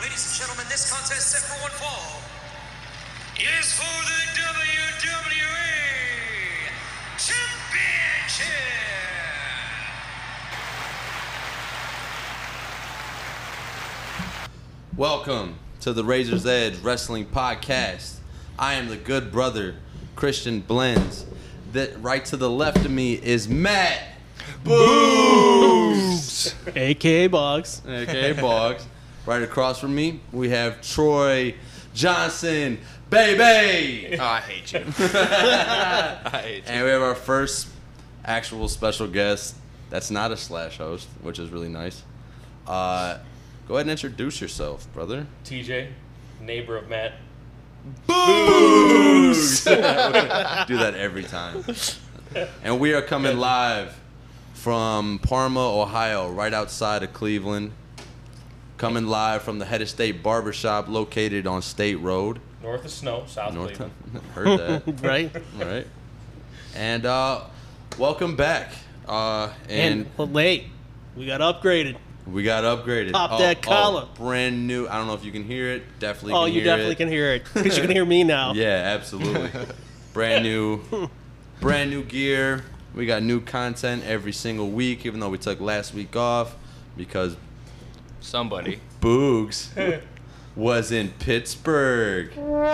Ladies and gentlemen, this contest set for one fall is for the WWE Championship. Welcome to the Razor's Edge Wrestling Podcast. I am the good brother, Christian Blends. Right to the left of me is Matt Boogs, A.K.A. Boggs. a.k.a. Boggs. Right across from me, we have Troy Johnson, baby. Oh, I hate you. I hate you. And we have our first actual special guest that's not a Slash host, which is really nice. Go ahead and introduce yourself, brother. TJ, neighbor of Matt. Boogs! Do that every time. And we are coming live from Parma, Ohio, right outside of Cleveland. Coming live from the Head of State Barbershop located on State Road. North of Snow, South Cleveland. Heard that. Right? All right. And welcome back. And Well, late. We got upgraded. we got upgraded. Pop that collar. Brand new. I don't know if you can hear it. Definitely Oh, can you hear definitely it. can hear it. Because you can hear me now. Yeah, absolutely. brand new gear. We got new content every single week, even though we took last week off because Somebody. Boogs was in Pittsburgh.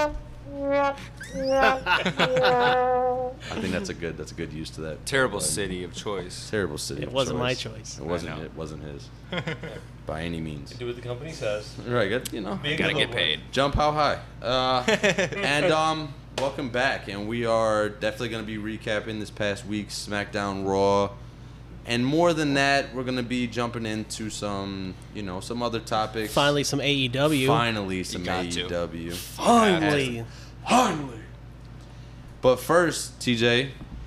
I think that's a good use to that. Terrible city of choice. Terrible city. It of wasn't my choice. choice. It wasn't. I know. It wasn't his. By any means. Do what the company says. Right. Good. You know. Big Gotta get little paid. Jump how high. And welcome back. And we are definitely going to be recapping this past week's SmackDown Raw. And more than that, we're going to be jumping into some other topics. Finally, some AEW. Finally, some got to. AEW. Finally. Finally. But first, TJ,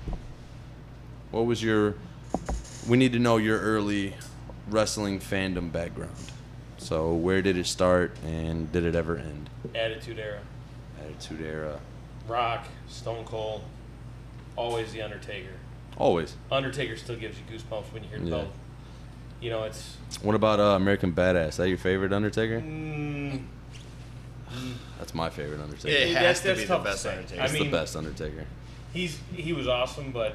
what was we need to know your early wrestling fandom background. So where did it start and did it ever end? Attitude Era. Attitude Era. Rock, Stone Cold, always The Undertaker. Always. Undertaker still gives you goosebumps when you hear the Yeah. bell. You know, it's... What about American Badass? Is that your favorite Undertaker? Mm, That's my favorite Undertaker. It that's- has to that's be the tough to best say. Undertaker. It's I mean, the best Undertaker. he was awesome, but...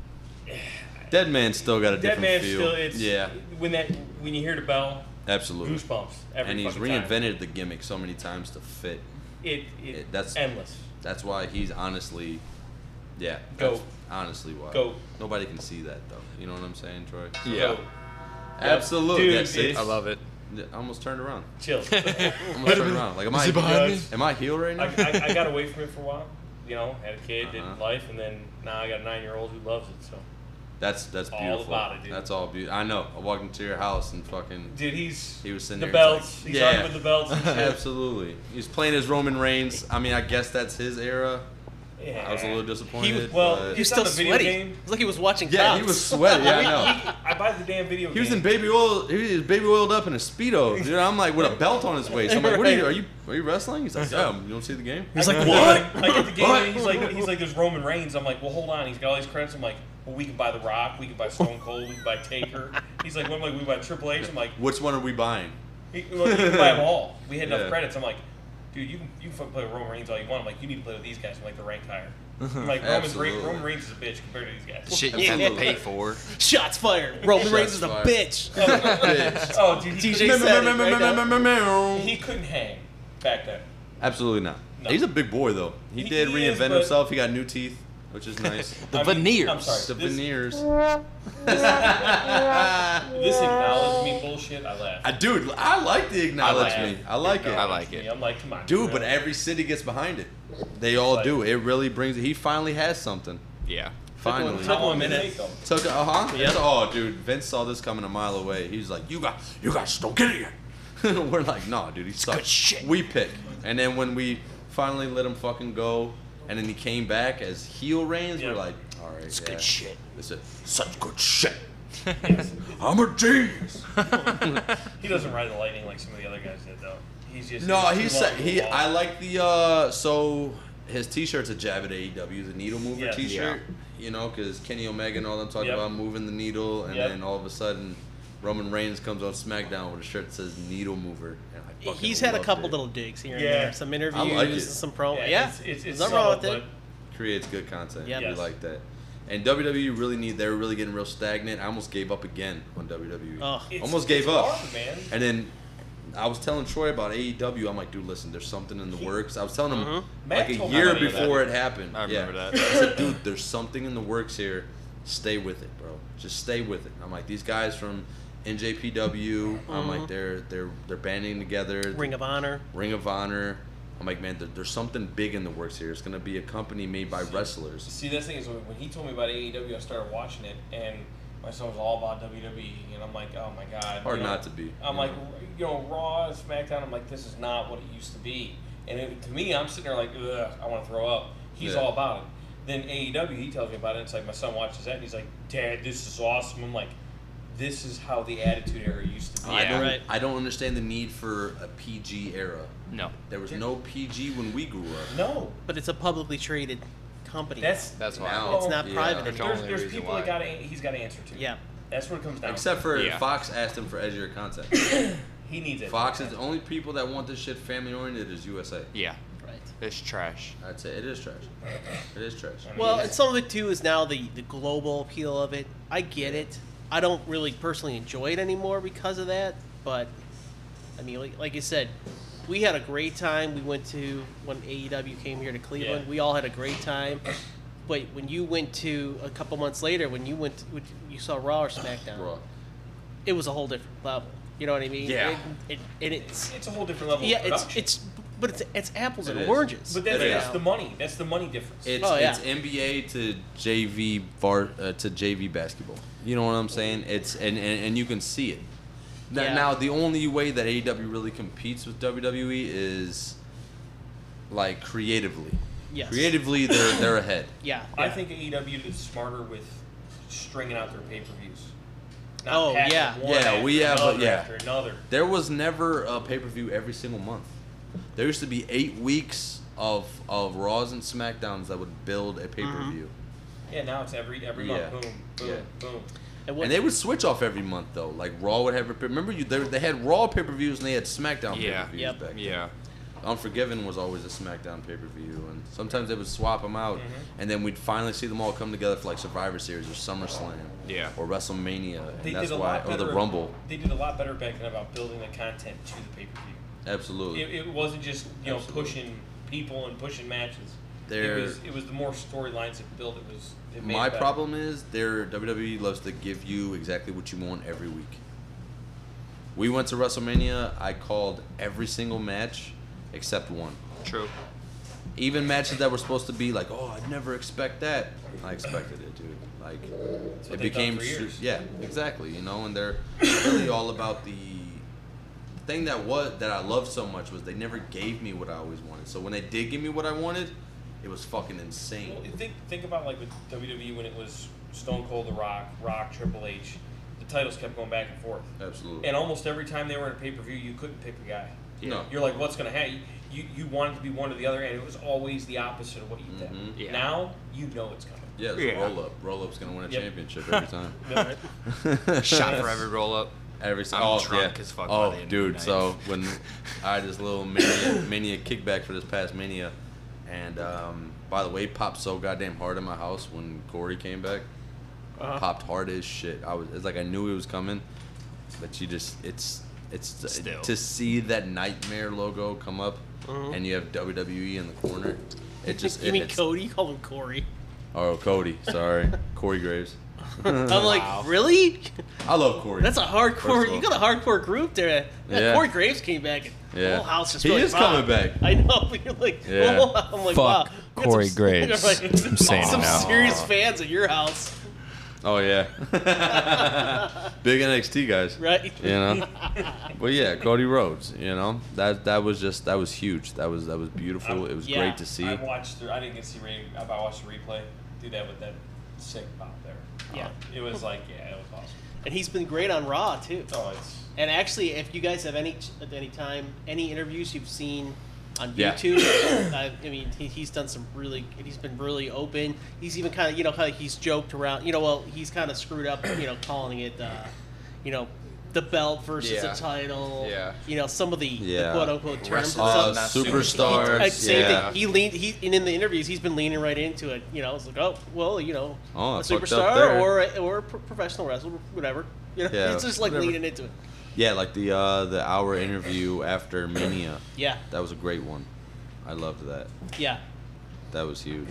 Dead Man still got a That different man feel. still... It's, yeah, when you hear the bell, absolutely. goosebumps every And he's fucking time. reinvented the gimmick so many times to fit. That's endless. That's why he's honestly, yeah. Goat. That's honestly why. Goat. Nobody can see that though. You know what I'm saying, Troy? Yeah. Go. Absolutely. Dude, Yeah, see? it's- I love it. I almost turned around. Chill. Almost turned around. Like, Is he behind me? am I heel right now? I got away from it for a while. You know, had a kid, did Uh-huh. life, and then now I got a 9-year-old who loves it. So, That's all beautiful. about it, dude. That's all beautiful. I know. I walked into your house and fucking. dude, He was sitting the there. belts. He's He's like, on with the belts and shit. Absolutely. He's playing as Roman Reigns. I mean, I guess that's his era. Yeah. I was a little disappointed. well, but- He's It's still not a video sweaty. game. It's like he was watching yeah, Cops. he was sweaty. Yeah, I know. I buy the damn video He was game. in baby oil. He was baby oiled up in a speedo. Dude, I'm like with a belt on his waist. I'm like, what are you wrestling? He's like, yeah. You don't see the game? He's like, I what? get the game. What? And he's like, there's Roman Reigns. I'm like, well, hold on. He's got all these credits. I'm like, well, we can buy The Rock. We can buy Stone Cold. We can buy Taker. He's like, what? I'm like, we can buy Triple H. I'm like, Which one are we buying? you can buy them all. We had enough Yeah. credits. I'm like, dude, you can fucking play with Roman Reigns all you want. I'm like, you need to play with these guys. I'm like, they're ranked higher. I'm like, Absolutely. Roman Reigns is a bitch compared to these The guys. shit you have to pay for. Shots fired. Roman Reigns is a fired. bitch. Oh, dude, TJ said it right now. he couldn't hang back then. Absolutely not. No. He's a big boy though. He He did is, reinvent but- himself. He got new teeth, which is nice. The I mean, veneers. I'm sorry. The veneers. This acknowledge me bullshit, I laugh. Dude, I like the acknowledge I me. like I like it. I like it. I'm like, come on. Dude, man. but every city gets behind it. They all Like- do. It really brings it. He finally has something. Yeah. Finally. Took one minute. minute. Took Yep. Oh, dude, Vince saw this coming a mile away. He's like, you guys don't get it yet. We're like, no, dude, he sucks. good shit. We pick. And then when we finally let him fucking go, and then he came back as heel Reigns, Yeah. we're like, all right, It's yeah. good shit. This is such good shit. I'm a genius. He doesn't ride the lightning like some of the other guys did, though. He's just No, he's he too said long to he. walk. I like the so his T-shirt's a jab at AEW, the needle mover Yeah. T-shirt. You know, because Kenny Omega and all them talking Yep. about moving the needle, and Yep. then all of a sudden Roman Reigns comes on SmackDown with a shirt that says Needle Mover. And I fucking He's had a loved couple it. little digs here and Yeah. there, some interviews, I like it. and some promo. Yeah, Yeah, it's there's nothing wrong with subtle, it. Creates good content. Yep. We Yes. like that. And WWE they were really getting real stagnant. I almost gave up again on WWE. Oh. Almost gave up. Hard, man. And then I was telling Troy about AEW. I'm like, dude, listen, there's something in the works. I was telling him Mhm. like Matt a told year me about before it happened. I remember yeah. that. I said, dude, there's something in the works here. Stay with it, bro. Just stay with it. I'm like, these guys from NJPW. I'm like, they're banding together. Ring of Honor. Ring of Honor. I'm like, man, there's something big in the works here. It's gonna be a company made by wrestlers. See, that's the thing is when he told me about AEW, I started watching it, and my son was all about WWE, and I'm like, oh my god. Hard you know, not to be. I'm you like, know. Raw, SmackDown. I'm like, this is not what it used to be. And to me, I'm sitting there like, ugh, I want to throw up. He's Yeah. all about it. Then AEW, he tells me about it. It's like my son watches that, and he's like, Dad, this is awesome. I'm like, this is how the Attitude Era used to be. Yeah. I don't understand the need for a PG era. No. There was no PG when we grew up. No, But it's a publicly traded company. that's That's why. Now- It's not Yeah. private That's anymore. the only there's reason people why. that he's got to answer to. Yeah. That's what it comes down. Except for Yeah. Fox asked him for edgier content. to. He needs it. Fox is the only people that want this shit family oriented is USA. Yeah. Right. It's trash. I'd say it is trash. It is trash. Well, and some of it too is now the global appeal of it. I get it. I don't really personally enjoy it anymore because of that. But I mean, like you said, we had a great time. We went to when AEW came here to Cleveland. Yeah. We all had a great time. But when you went to a couple months later, when you you saw Raw or SmackDown, Raw. it was a whole different level. You know what I mean? Yeah. It's a whole different level. yeah, of production. it's apples It and is. oranges. But that's, It that's is. the money. That's the money difference. It's Oh, yeah. it's NBA to JV to JV basketball. You know what I'm saying? It's and you can see it. Yeah. Now the only way that AEW really competes with WWE is like creatively. Yes. Creatively, they're ahead. Yeah. I think AEW is smarter with stringing out their pay-per-views. Not Oh, packing yeah. one Yeah, after we have, another yeah. after another. There was never a pay-per-view every single month. There used to be 8 weeks of Raws and SmackDowns that would build a pay-per-view. Yeah, now it's every Yeah. month. Boom, boom, Yeah. boom. And they would switch off every month though. Like Raw would have. Remember they had Raw pay-per-views and they had SmackDown Yeah. pay-per-views Yep. back then. Yeah. Unforgiven was always a SmackDown pay-per-view, and sometimes they would swap them out, and then we'd finally see them all come together for like Survivor Series or SummerSlam, Yeah. or WrestleMania, They and that's did a why, lot or better. the Rumble. They did a lot better back then about building the content to the pay-per-view. Absolutely. It wasn't just Absolutely. pushing people and pushing matches. They're- It was the more storylines that built. It made My it better. problem is WWE loves to give you exactly what you want every week. We went to WrestleMania. I called every single match except one. True. Even matches that were supposed to be like, oh, I'd never expect that. I expected it, dude. Like, what it they've became, done for years. yeah, exactly. You know, and they're really all about the thing that I loved so much was they never gave me what I always wanted. So when they did give me what I wanted, it was fucking insane. Well, think about like with WWE when it was Stone Cold, The Rock, Triple H. The titles kept going back and forth, Absolutely. and almost every time they were in a pay-per-view, you couldn't pick a guy. No. You're like, what's going to happen? You wanted to be one or the other, and it was always the opposite of what you did. Mhm. Yeah. Now you know it's coming. Yeah, it's Yeah. a roll up. Roll up's gonna win a Yep. championship every time. Shot for every roll up. Every I'm drunk as fuck by Oh, the end of dude. the night. So when I had this little mania kickback for this past mania, and by the way, it popped so goddamn hard in my house when Corey came back. Uh-huh. Popped hard as shit. It's like I knew it was coming, but it's Still. to see that Nightmare logo come up, Mhm. and you have WWE in the corner. It just You mean it's, Cody? You call him Corey. Oh, Cody. Sorry, Corey Graves. I'm like, really? I love Corey. That's a First hardcore. of all. You got a hardcore group there. Yeah. Corey Graves came back, and Yeah. the whole house just He really is coming rocked. back. I know, but you're like, Yeah. oh, I'm like, wow. Fuck you got Corey some- Graves. right. I'm saying it some now. serious fans at your house, Oh yeah, big NXT guys. right? You know, but yeah, Cody Rhodes. You know that was huge. That was beautiful. It was Yeah. great to see. I didn't get to see I watched the replay. Do that with that sick pop there. Yeah. It was like, yeah, it was awesome. And he's been great on Raw too. Oh, it's And actually, if you guys have any interviews you've seen on Yeah. YouTube, I mean, he's done some he's been really open. He's even kind of, he's joked around, well, he's kind of screwed up, calling it, the belt versus Yeah. the title. Yeah. You know, some of the Yeah. quote unquote terms and Wrestling. stuff. Not Superstars. Same Yeah. thing. And in the interviews, he's been leaning right into it. You know, it's like, oh, well, you know, Oh, I a fucked up superstar there. or a professional wrestler, whatever. You know, Yeah, it's just like whatever. leaning into it. Yeah, like the hour interview after Mania. Yeah, That was a great one. I loved that. yeah. That was huge.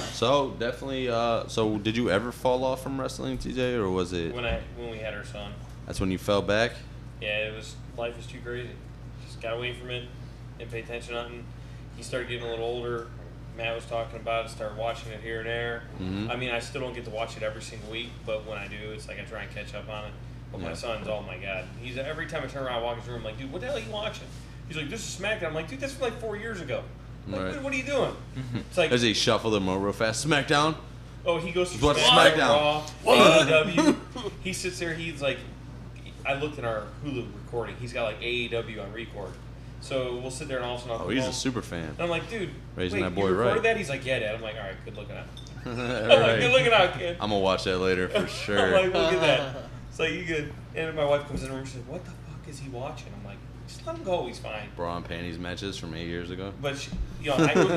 So definitely. So did you ever fall off from wrestling, TJ, or was it? When we had our son. That's when you fell back. Yeah, life was too crazy. Just got away from it, didn't pay attention to nothing. He started getting a little older. Matt was talking about it, started watching it here and there. Mhm. I mean, I still don't get to watch it every single week, but when I do, it's like I try and catch up on it. But Yeah. my son's, oh my god, he's every time I turn around, I walk in his room, I'm like, dude, what the hell are you watching? He's like, this is SmackDown. I'm like, dude, that's from like 4 years ago. Like, Right. what are you doing? It's like, As he shuffled them over real fast. SmackDown. oh, he goes to Watch SmackDown, SmackDown. Raw, AEW. He sits there. He's like, I looked at our Hulu recording. He's got like AEW on record. So we'll sit there and all of a sudden I'll Oh, come he's home. a super fan. And I'm like, dude, Raising wait, that boy you recorded right. that? He's like, yeah, Dad. I'm like, all right, good looking out. I'm Right. like, good looking out, kid. I'm gonna watch that later for I'm sure. like, look at that. It's like, you good. And my wife comes in the room and she's like, what the fuck is he watching? I'm like, just let him go. He's fine. Bra and panties matches from 8 years ago. But she, you know,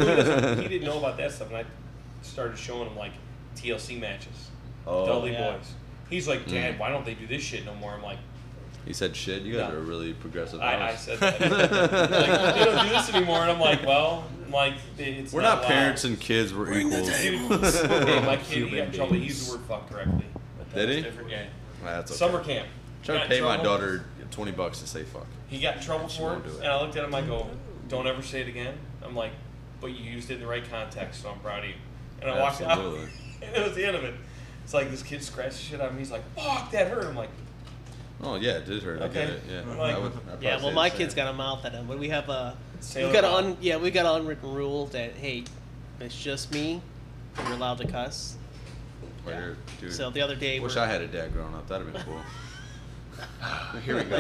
he didn't know about that stuff, and I started showing him like TLC matches, Oh. Dudley yeah. Boys. He's like, Dad, why don't they do this shit no more? I'm like, He said shit. You guys No. are really progressive. I house. said that. Like, they don't do this anymore, and I'm like, well, it's We're not allowed. parents and kids. We're equals. Dude, hey, my kid, he Human got in trouble. He beings. used the word fuck correctly. But that Did was he? Different. Yeah. That's okay. Summer camp. Trying Got to in pay my trouble. daughter $20 to say fuck. He got in trouble She for it, won't do it. and I looked at him. I go, "Don't ever say it again." I'm like, "But you used it in the right context, so I'm proud of you." And I walked out, Absolutely. and that was the end of it. It's like this kid scratched the shit out of me. He's like, "Fuck, that hurt." I'm like, Oh yeah, it did hurt. I get Okay. it. Yeah. Like- I would- I'd probably Yeah, say well, the my same. kid's got a mouth at him, but we have Sailor we got Bob. we got an unwritten rule that hey, it's just me, and you're allowed to cuss. Right here, dude. So the other day, Wish we're- I had a dad growing up. That'd have been cool. Here we go.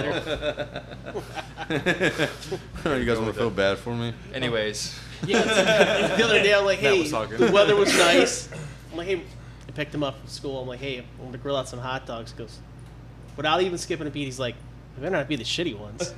You guys want to feel bad for me? Anyways, yeah, so the other day I'm like, Matt hey, was talking. the weather was nice. I'm like, hey, I picked him up from school. I'm like, hey, I'm gonna grill out some hot dogs. He goes, without even skipping a beat, he's like, they better not be the shitty ones.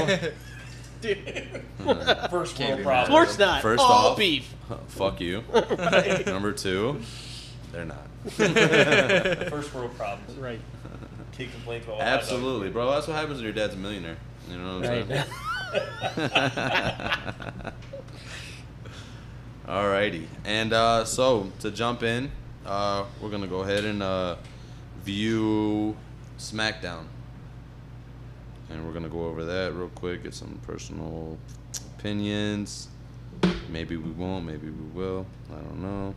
Dude, first Can't world be of problem. course not. First All off- beef. Fuck you. Right. Number two, they're not. First world problems. Right. Kid complains about Absolutely, bro. That's what happens when your dad's a millionaire. You know what I'm Right. saying? Alrighty. And so, to jump in, we're going to go ahead and view SmackDown. And we're going to go over that real quick, get some personal opinions. Maybe we won't, maybe we will. I don't know.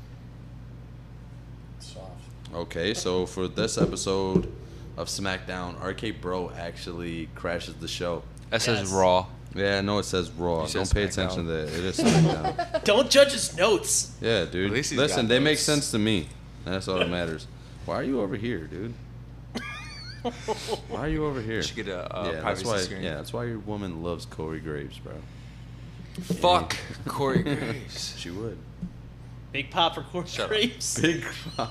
Soft. Okay, so for this episode of SmackDown, RK Bro actually crashes the show. that says Yes. Raw. Yeah, I know it says Raw. You said Don't pay SmackDown. attention to that. It is SmackDown. Don't judge his notes. Yeah, dude. At least he's Listen, got they make notes. sense to me. That's all that matters. Why are you over here, dude? Why are you over here? You should get a yeah, that's privacy why. screen. Yeah, that's why your woman loves Corey Graves, bro. Fuck Corey Graves. She would. Big pop for Corey Shut up. Graves. Big.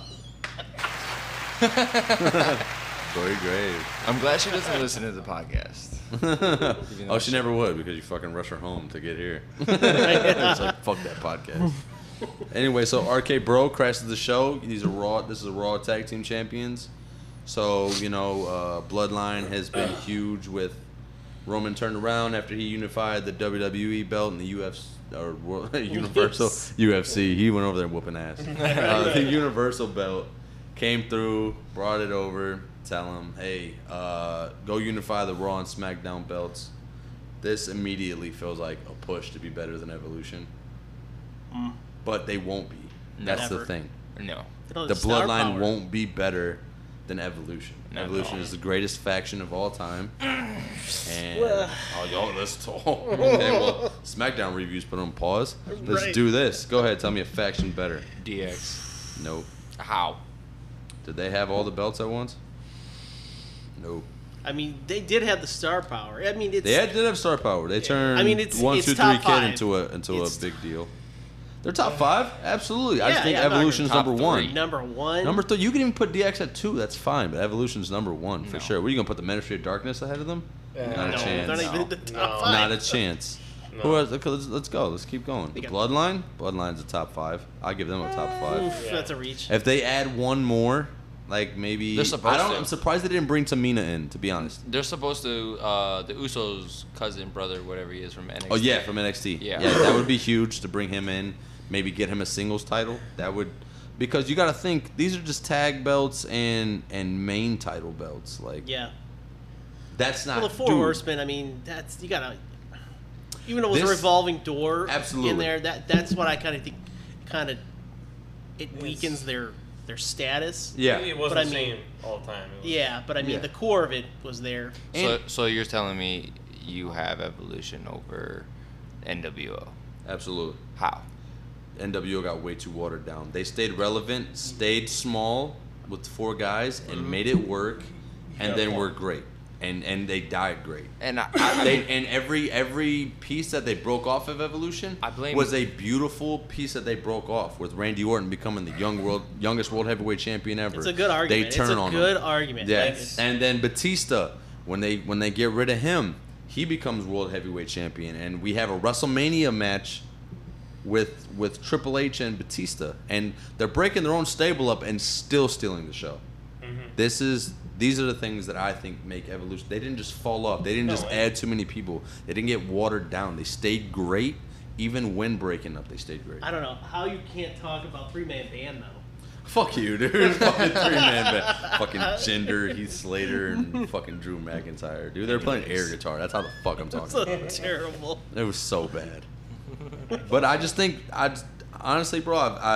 Corey Graves. I'm glad she doesn't listen to the podcast. Even though Oh, she never would because you fucking rush her home to get here. It's like fuck that podcast. Anyway, so RK Bro crashes the show. These are Raw. This is a Raw Tag Team Champions. So you know, Bloodline has been huge with Roman turned around after he unified the WWE belt and the UFC or Universal UFC. He went over there whooping ass. The Universal belt came through, brought it over. Tell him, hey, go unify the Raw and SmackDown belts. This immediately feels like a push to be better than Evolution. But they won't be. That's the Never. thing. No. They don't The have star Bloodline power. won't be better than Evolution. No, Evolution no. is the greatest faction of all time. And Well. oh, y'all, let's talk. Okay, well, SmackDown reviews put on pause. Let's Right. do this. Go ahead, tell me a faction better. DX. Nope. How? Did they have all the belts at once? Nope. I mean, they did have the star power. I mean, it's They did have star power. They turned I mean, it's- 1, it's 2, 3 top kid five. into a It's- big deal. They're top 5, absolutely. I just Yeah, think yeah, I'm not Evolution's gonna- number top 1. three. Number 1. Number 3, you can even put DX at 2. That's fine, but Evolution's number 1 for No. sure. What are you gonna put the Ministry of Darkness ahead of them? Not a no, chance. they're not even in the top No. 5. Not a chance. No. Who else? Okay, let's go. Let's keep going. The got- Bloodline. Bloodline's a top 5. I'll give them a top 5. Oof, Yeah. that's a reach. If they add one more, like maybe They're supposed to. I'm surprised they didn't bring Tamina in. To be honest. They're supposed to, the Usos' cousin, brother, whatever he is from NXT. Oh yeah, from NXT. Yeah. that would be huge to bring him in. Maybe get him a singles title. That would, because you got to think these are just tag belts and main title belts. Like Yeah. that's not. Well, the Four dude, Horsemen, I mean, that's, you gotta, even though it was a This- revolving door Absolutely. in there, that's what I kind of think, it weakens their status. Yeah. It wasn't But I the mean- same all the time. It was, Yeah, but I mean, Yeah. the core of it was there. So you're telling me you have Evolution over NWO? Absolutely. How? NWO got way too watered down. They stayed relevant, stayed small with 4 guys, and made it work, and Yeah, then well. were great. And they died great. And And every piece that they broke off of Evolution I blame- was a beautiful piece that they broke off with Randy Orton becoming the youngest world heavyweight champion ever. It's a good argument. They turn it's a on good him. argument. Yeah, Like, it's- and then Batista, when they get rid of him, he becomes world heavyweight champion, and we have a WrestleMania match with Triple H and Batista, and they're breaking their own stable up and still stealing the show. These are the things that I think make Evolution. They didn't just fall off. They didn't No, just it- add too many people. They didn't get watered down. They stayed great, even when breaking up. They stayed great. I don't know how you can't talk about 3-man band though. Fuck you, dude. Fucking 3-man band. Fucking Jinder, Heath Slater, and fucking Drew McIntyre. Dude, they're playing air guitar. That's how the fuck I'm talking So about. terrible. It was so bad. But I just think, honestly, bro,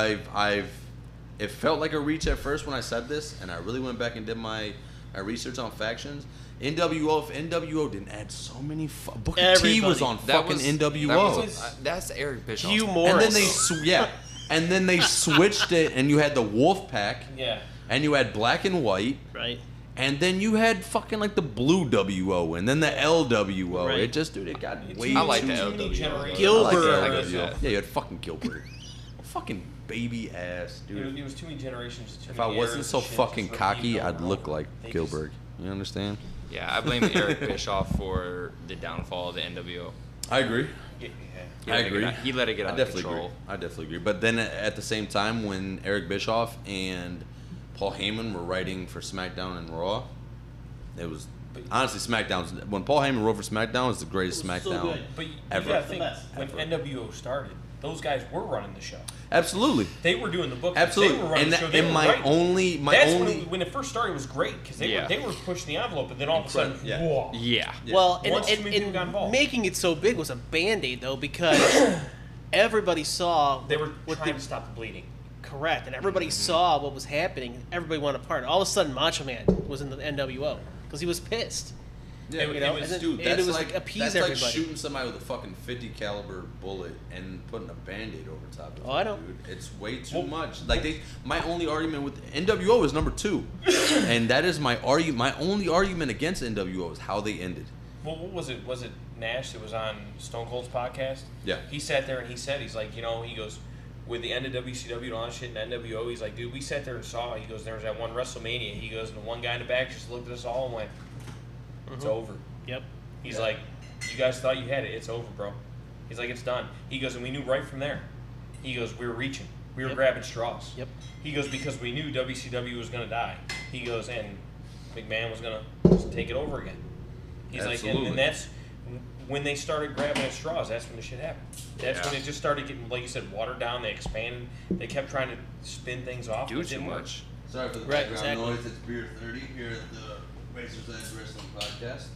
it felt like a reach at first when I said this, and I really went back and did my research on factions. NWO, if NWO didn't add so many, Booker T was Everybody. on fucking NWO. That's Eric Bischoff. Hugh Morris. And then and then they switched it, and you had the Wolf Pack, Yeah. and you had Black and White, right. and then you had fucking like the Blue WO, and then the LWO. Right. It just, dude, it got way I like too the Too many LWO. generations. Gilbert. I like I the get LWO. that. Yeah, you had fucking Gilbert. Fucking baby ass, dude. It was too many generations. Too If I many wasn't eras so of shit fucking just cocky, repeating I'd over look and over. like They just- Gilbert. You understand? Yeah, I blame Eric Bischoff for the downfall of the NWO. I agree. Yeah. He I let it agree. get out- He let it get I out of definitely control. agree. I definitely agree. But then at the same time, when Eric Bischoff and Paul Heyman were writing for SmackDown and Raw, it was honestly SmackDown's when Paul Heyman wrote for SmackDown was the greatest It was so SmackDown good. But you ever. gotta think, Best. when Ever. NWO started, those guys were running the show. Absolutely, They were doing the book. absolutely. They were running And the show. They and were my writing. only That's only when it first started was great because they were pushing the envelope, and then all of a sudden, Yeah. whoa. Yeah. Well, Once too and, many people got involved. making it so big was a band-aid though, because everybody saw They were what trying the to stop the bleeding. correct, and everybody saw what was happening. Everybody wanted a part. All of a sudden, Macho Man was in the NWO because he was pissed. Yeah, It- you it know, was- and dude, that's it was like appease that's everybody. like shooting somebody with a fucking 50 caliber bullet and putting a band-aid over top of it. Oh, I know. Dude. It's way too much. Like my only argument with NWO is number 2, and that is my argument. My only argument against NWO is how they ended. Well, what was it? Was it Nash that was on Stone Cold's podcast? Yeah. He sat there and he said, he's like, he goes, with the end of WCW and all that shit and NWO, he's like, dude, we sat there and saw, he goes, there was that one WrestleMania, he goes, and the one guy in the back just looked at us all and went, it's over. Yep. He's like, you guys thought you had it, it's over, bro. He's like, it's done. He goes, and we knew right from there. He goes, we were reaching. We were Yep. grabbing straws. Yep. He goes, because we knew WCW was going to die. He goes, and McMahon was going to just take it over again. He's like, Absolutely. and that's when they started grabbing at straws, that's when the shit happened. That's when it just started getting, like you said, watered down. They expanded. They kept trying to spin things off. Do but it too didn't work. much. Sorry for the Right, background exactly. noise. It's Beer 30 here at the Racers Edge Wrestling Podcast.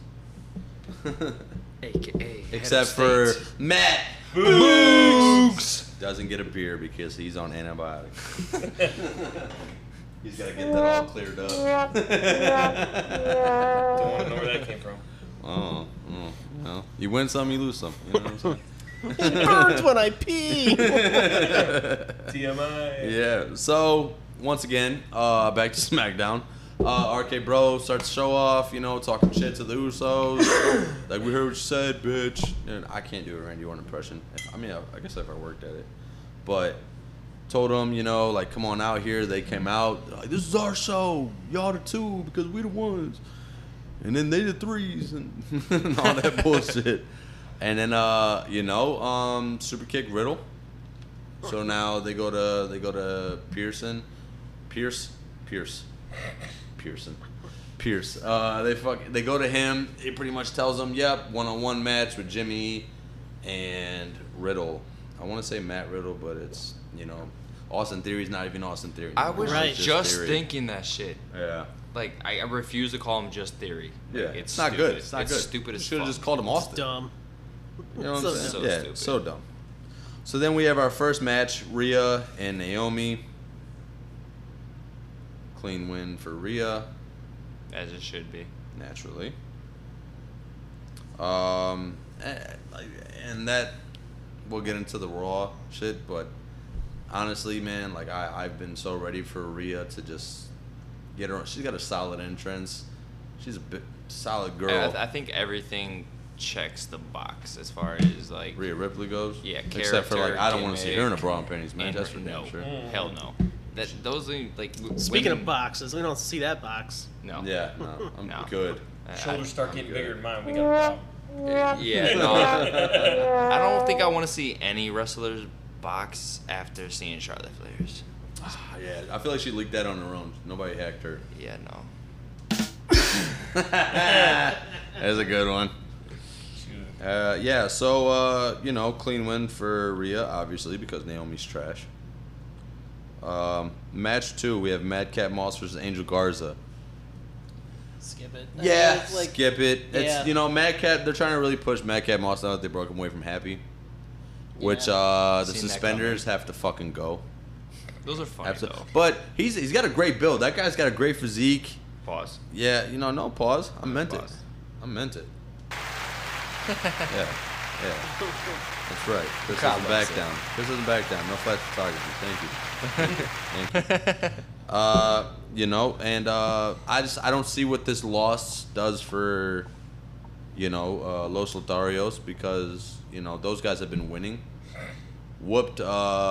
AKA. Except for Matt Boogs doesn't get a beer because he's on antibiotics. He's got to get that all cleared up. Don't want to know where that came from. Oh, well, you win some, you lose some. You know what I'm saying? It burns when I pee. TMI. Yeah. So once again, back to SmackDown. RK Bro starts to show off, talking shit to the Usos. Like, we heard what you said, bitch. And I can't do a Randy Orton impression. I guess if I worked at it. but told them, you know, like, come on out here. They came out, like, this is our show. Y'all the two because we the ones. And then they the threes and, and all that bullshit. And then, super kick Riddle. So now they go to Pearson. Pierce. They go to him. He pretty much tells them, yep, one-on-one match with Jimmy and Riddle. I want to say Matt Riddle, but it's, Austin Theory's not even Austin Theory. I was Right. just Theory. thinking that shit. Yeah. Like, I refuse to call him just Theory. Yeah. Like, It's not stupid. good. It's not good. Stupid as Should have fuck. just called him Austin. Dumb. You know what So I'm saying? dumb. Yeah, Stupid. so dumb. So then we have our first match, Rhea and Naomi. Clean win for Rhea, As it should be. naturally. And that, we'll get into the Raw shit, but honestly, man, like I've been so ready for Rhea to just get her. She's got a solid entrance. She's a solid girl. I think everything checks the box as far as like Rhea Ripley goes. yeah, Except for like character, I don't want to see her in a gimmick, bra and panties match. and That's for damn no, sure. hell no. Those are like Speaking women, of boxes, we don't see that box. no. Yeah, no, I'm No. good. Shoulders start I'm getting good. bigger than mine. We got a problem. Yeah, no. I don't think I want to see any wrestlers box after seeing Charlotte Flair's. Yeah, I feel like she leaked that on her own. Nobody hacked her. Yeah, no. That's a good one. So clean win for Rhea, obviously, because Naomi's trash. Match 2, we have Madcap Moss versus Angel Garza. Skip it. Yeah, It's like, skip it. It's yeah. Madcap. They're trying to really push Madcap Moss now that they broke him away from Happy, which the Seen that suspenders have to fucking go. Those are funny Absolutely. though. But he's got a great build. That guy's got a great physique. Pause. Yeah, no pause. I meant it. Pause. I meant it. Yeah. That's right. Chris God doesn't bless back it. down. Chris doesn't back down. No flash photography. Thank you. Thank you. I don't see what this loss does for, Los Lotharios because, those guys have been winning. Whooped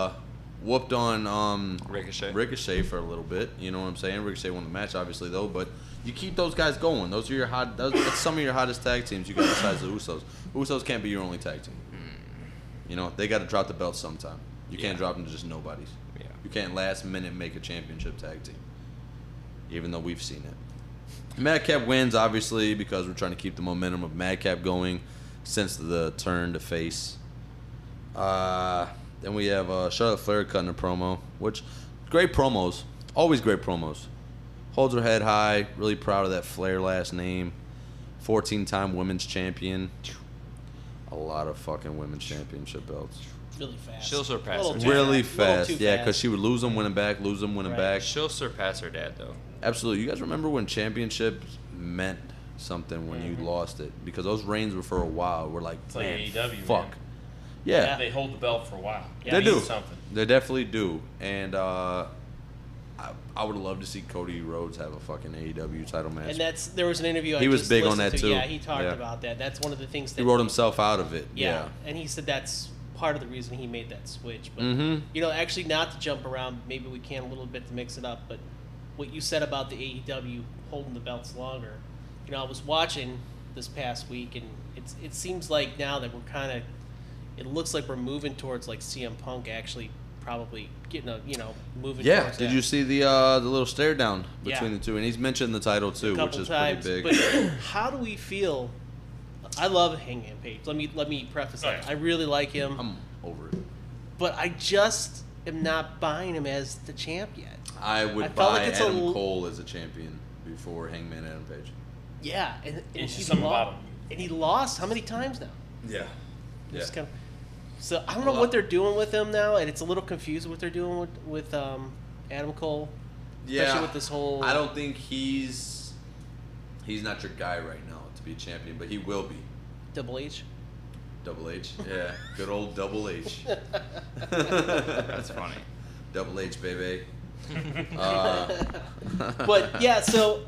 on Ricochet. for a little bit. You know what I'm saying? Ricochet won the match, obviously, though. But you keep those guys going. Those are your that's some of your hottest tag teams you got besides the Usos. Usos can't be your only tag team. They got to drop the belt sometime. You can't drop them to just nobodies. Yeah. You can't last minute make a championship tag team. Even though we've seen it. Madcap wins, obviously, because we're trying to keep the momentum of Madcap going since the turn to face. Then we have Charlotte Flair cutting a promo, which great promos, always great promos. Holds her head high, really proud of that Flair last name. 14-time women's champion. A lot of fucking women's championship belts. really fast. She'll surpass Little her. too Really fast. Little fast, too yeah, because fast. she would lose them, winning back, lose them, winning Right. back. She'll surpass her dad though. Absolutely. You guys remember when championships meant something when you lost it? Because those reigns were for a while. We're like, It's like man, AEW, fuck. man. Yeah, They hold the belt for a while. Yeah. they It do. means something. They definitely do. And I would love to see Cody Rhodes have a fucking AEW title match. And there was an interview I He was just big on listened that, to. too. Yeah, he talked Yeah. about that. That's one of the things that he wrote himself out of it. Yeah, and he said that's part of the reason he made that switch. But Mhm. actually, not to jump around, maybe we can a little bit to mix it up. But what you said about the AEW holding the belts longer, I was watching this past week, and it seems like now that we're kind of, it looks like we're moving towards like CM Punk actually probably getting moving. Yeah. towards Did that. you see the little stare down between Yeah. the two? And he's mentioned the title too, a which couple is times, pretty big. But how do we feel? I love Hangman Page. Let me preface that. Right. I really like him. I'm over it. But I just am not buying him as the champ yet. I would I felt buy like it's Adam Cole as a champion before Hangman Adam Page. Yeah, and It's he just something lost, about him. and he lost how many times now? Yeah. Yeah. Just kind of, so I don't know what they're doing with him now, and it's a little confusing what they're doing with Adam Cole. Especially with this whole. I don't think he's not your guy right now to be champion, but he will be. Double H. Double H. Yeah. Good old Double H. That's funny. Double H, baby. But yeah, so.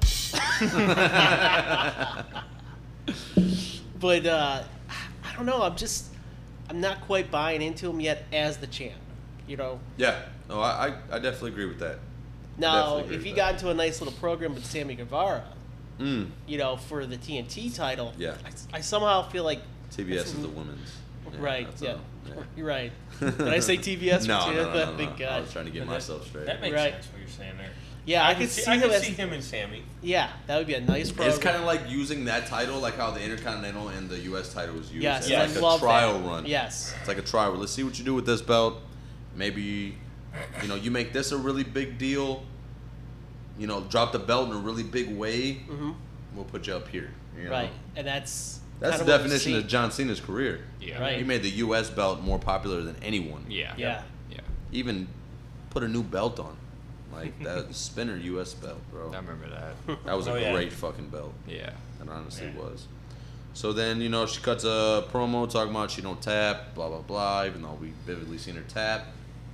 But I don't know. I'm not quite buying into him yet as the champ. You know. Yeah. No, I definitely agree with that. Now, Definitely agree if with he that. got into a nice little program with Sammy Guevara, Mm. you know, for the TNT title, Yeah. I somehow feel like TBS is the women's. Yeah, right. that's Yeah. all. Yeah. You're right. Did I say TBS? No, for no, no, no, no. Thank I God. was trying to get myself straight. That makes Right. sense what you're saying there. Yeah, I could see I him could as. see him and Sammy. Yeah, that would be a nice program. It's kind of like using that title, like how the Intercontinental and the U.S. title was used. Yes, as I like a love trial that. run. Yes. It's like a trial. Let's see what you do with this belt. Maybe, you know, you make this a really big deal. You know, drop the belt in a really big way. Hmm. We'll put you up here. You know? Right, and that's. That's kinda the what we definition see. of John Cena's career. Yeah. Right. He made the U.S. belt more popular than anyone. Yeah. Yeah. Yeah. Even put a new belt on. Like that spinner U.S. belt, bro. I remember that. That was Oh, a yeah. great fucking belt. Yeah. It honestly Yeah. was. So then, you know, she cuts a promo talking about she don't tap, blah, blah, blah, even though we vividly seen her tap.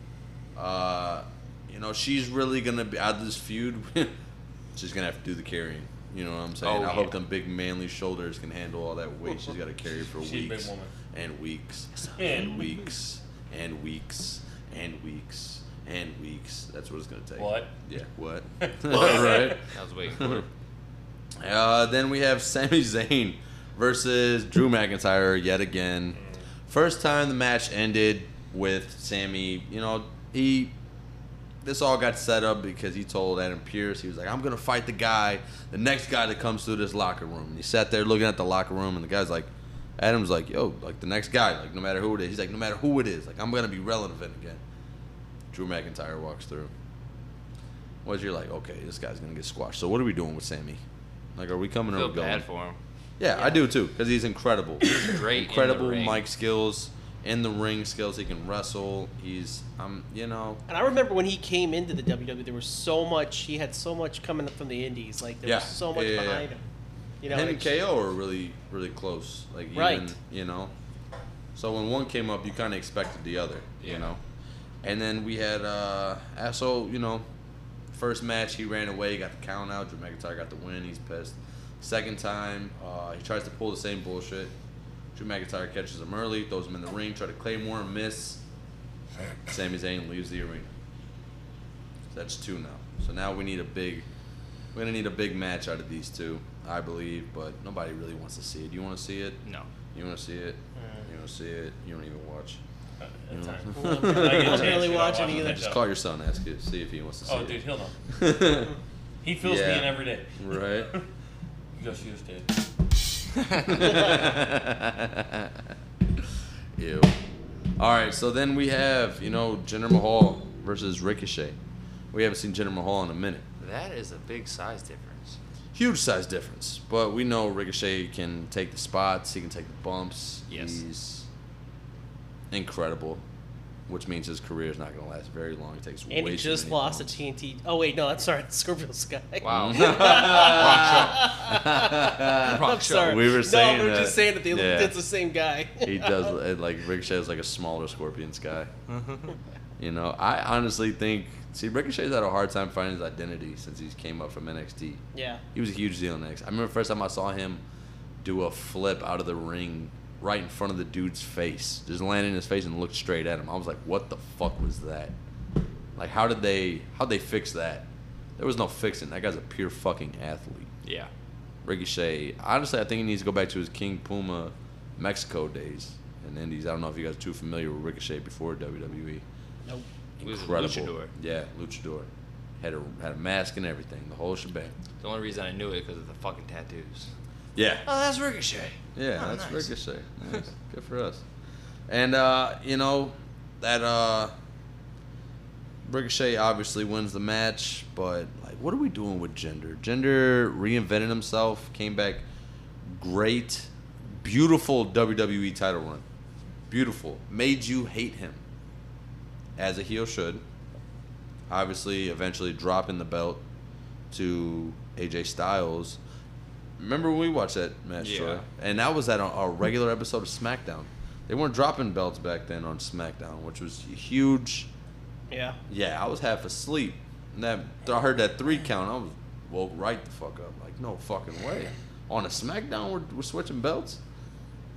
You know, she's really going to be out of this feud. She's going to have to do the carrying. You know what I'm saying? Oh, I yeah. hope them big manly shoulders can handle all that weight she's got to carry for She's a big weeks woman. and weeks and weeks and weeks and weeks and weeks. That's what it's going to take. What? Yeah, what? Right? I was waiting for it. Then we have Sami Zayn versus Drew McIntyre yet again. First time the match ended with Sami, you know, this all got set up because he told Adam Pearce, he was like, I'm going to fight the next guy that comes through this locker room. And he sat there looking at the locker room, and the guy's like, Adam's like, yo, like the next guy, like no matter who it is. He's like, no matter who it is, like I'm going to be relevant again. Drew McIntyre walks through. Was you're like, okay, this guy's going to get squashed. So what are we doing with Sami? Like, are we coming I or are feel we going? bad for him. Yeah, I do too, because he's incredible. Great. Incredible in the ring. mic skills, in the ring skills. He can wrestle. He's, you know. And I remember when he came into the WWE, there was so much. He had so much coming up from the Indies. Like there Yeah. was so much Yeah. behind him. You know, Him and like- KO are really, really close. Like, even, Right. you know. So when one came up, you kind of expected the other, you Yeah. know. And then we had, so, you know, first match, he ran away, got the count out. Drew McIntyre got the win. He's pissed. Second time, he tries to pull the same bullshit. Drew McIntyre catches him early, throws him in the ring, try to Claymore, miss. Sami Zayn leaves the arena. That's two now. So now we're gonna need a big match out of these two, I believe, but nobody really wants to see it. You want to see it? No. You want to see it? You want to see it? You don't even watch. That time. I'm I get a chance, barely dude, I'll watching watch either. that Just show. call your son, ask it, see if he wants to see Oh, it. dude, he'll know. He fills Yeah. me in every day. Right. He goes, she just did. Ew. All right, so then we have, you know, Jinder Mahal versus Ricochet. We haven't seen Jinder Mahal in a minute. That is a big size difference. Huge size difference, but we know Ricochet can take the spots. He can take the bumps. Yes. He's incredible, which means his career is not going to last very long. It takes And way he too just many lost bumps. a TNT. Oh wait, no, that's sorry, Scorpio Sky. Wow. I'm Wrong show. sorry. We were saying no, we're that. just saying that they Yeah. it's the same guy. He does like Ricochet is like a smaller Scorpion Sky. You know, I honestly think Ricochet's had a hard time finding his identity since he came up from NXT. Yeah. He was a huge deal in NXT. I remember the first time I saw him do a flip out of the ring right in front of the dude's face, just landed in his face and looked straight at him. I was like, what the fuck was that? Like, how'd they fix that? There was no fixing. That guy's a pure fucking athlete. Yeah. Ricochet, honestly, I think he needs to go back to his King Puma Mexico days in the Indies. I don't know if you guys are too familiar with Ricochet before WWE. Nope. He was a Incredible. luchador. Yeah, luchador. Had a mask and everything, the whole shebang. The only reason I knew it because of the fucking tattoos. Yeah. Oh, that's Ricochet. Yeah, Oh, that's nice. Ricochet. Nice. Good for us. And, you know, that Ricochet obviously wins the match, but, like, what are we doing with Jinder? Jinder reinvented himself, came back great, beautiful WWE title run. Beautiful. Made you hate him. As a heel should. Obviously, eventually dropping the belt to AJ Styles. Remember when we watched that match, Yeah. Troy? And that was at a regular episode of SmackDown. They weren't dropping belts back then on SmackDown, which was huge. Yeah. Yeah, I was half asleep. And I heard that 3 count. I was woke right the fuck up. Like, no fucking way. On a SmackDown, we're switching belts?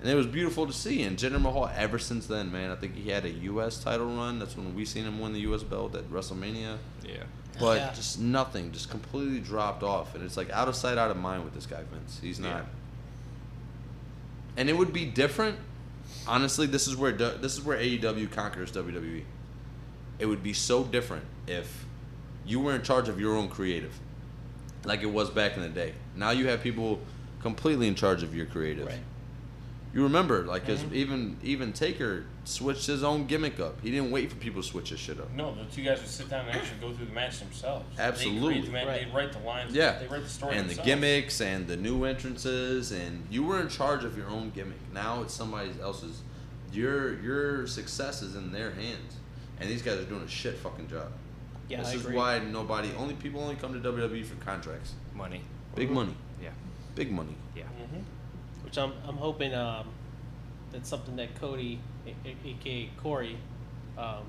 And it was beautiful to see. And Jinder Mahal, ever since then, man, I think he had a U.S. title run. That's when we seen him win the U.S. belt at WrestleMania. Yeah. But Yeah. just nothing, just completely dropped off. And it's like out of sight, out of mind with this guy, Vince. He's not. Yeah. And it would be different. Honestly, this is where AEW conquers WWE. It would be so different if you were in charge of your own creative, like it was back in the day. Now you have people completely in charge of your creative. Right. You remember, like, 'cause even Taker switched his own gimmick up. He didn't wait for people to switch his shit up. No, the two guys would sit down and actually go through the match themselves. Absolutely. They create the match, Right. they write the lines. Yeah, They write the story and the themselves. gimmicks and the new entrances, and you were in charge of your own gimmick. Now it's somebody else's. Your success is in their hands, and these guys are doing a shit fucking job. Yeah, this I is agree. why people only come to WWE for contracts, Money. big money, Yeah. big money. Yeah. Which I'm hoping that's something that Cody, aka Corey, I'm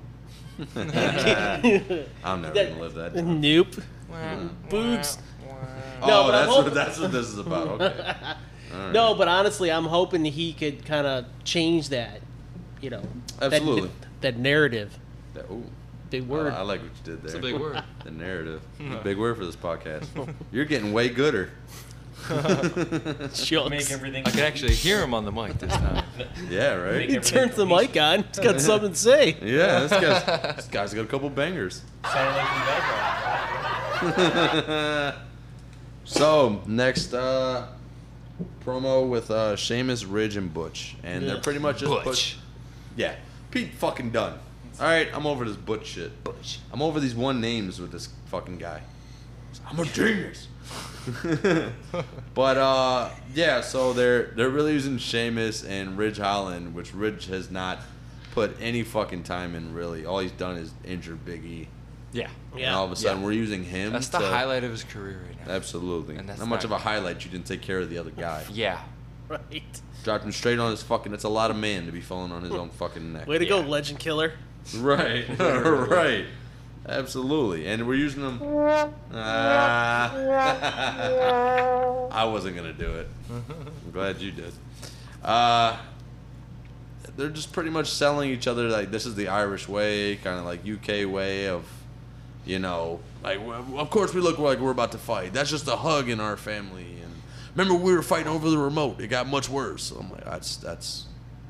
never gonna live that down. Nope. Boogs. No, Oh, but I'm hoping- that's what this is about. Okay. All right. No, but honestly, I'm hoping he could kind of change that, Absolutely. that narrative. Ooh, Big word. I like what you did there. It's a big word. The narrative. Big word for this podcast. You're getting way gooder. Shucks. Make everything. I could actually hear him on the mic this time. Yeah, right. Make He everything turns the mic on. He's got something to say. Yeah, this guy's got a couple bangers. Sound like in the background. So next promo with Sheamus, Ridge, and Butch, and they're pretty much just Butch. Yeah, Pete fucking done. All right, I'm over this Butch shit. Butch. I'm over these one names with this fucking guy. I'm a genius. But yeah, so they're really using Sheamus and Ridge Holland, which Ridge has not put any fucking time in. Really, all he's done is injure Big E. Yeah. And all of a sudden, Yeah. we're using him. That's the to- highlight of his career right now. Absolutely. And that's Not much not- of a highlight. You didn't take care of the other guy. Yeah. Right. Dropped him straight on his fucking. That's a lot of man to be falling on his own fucking neck. Way to go, Yeah. Legend Killer. Right. Right. Absolutely. And we're using them. I wasn't gonna do it. I'm glad you did. They're just pretty much selling each other like this is the Irish way, kind of like UK way of, like of course we look like we're about to fight. That's just a hug in our family. And remember we were fighting over the remote. It got much worse. So I'm like that's.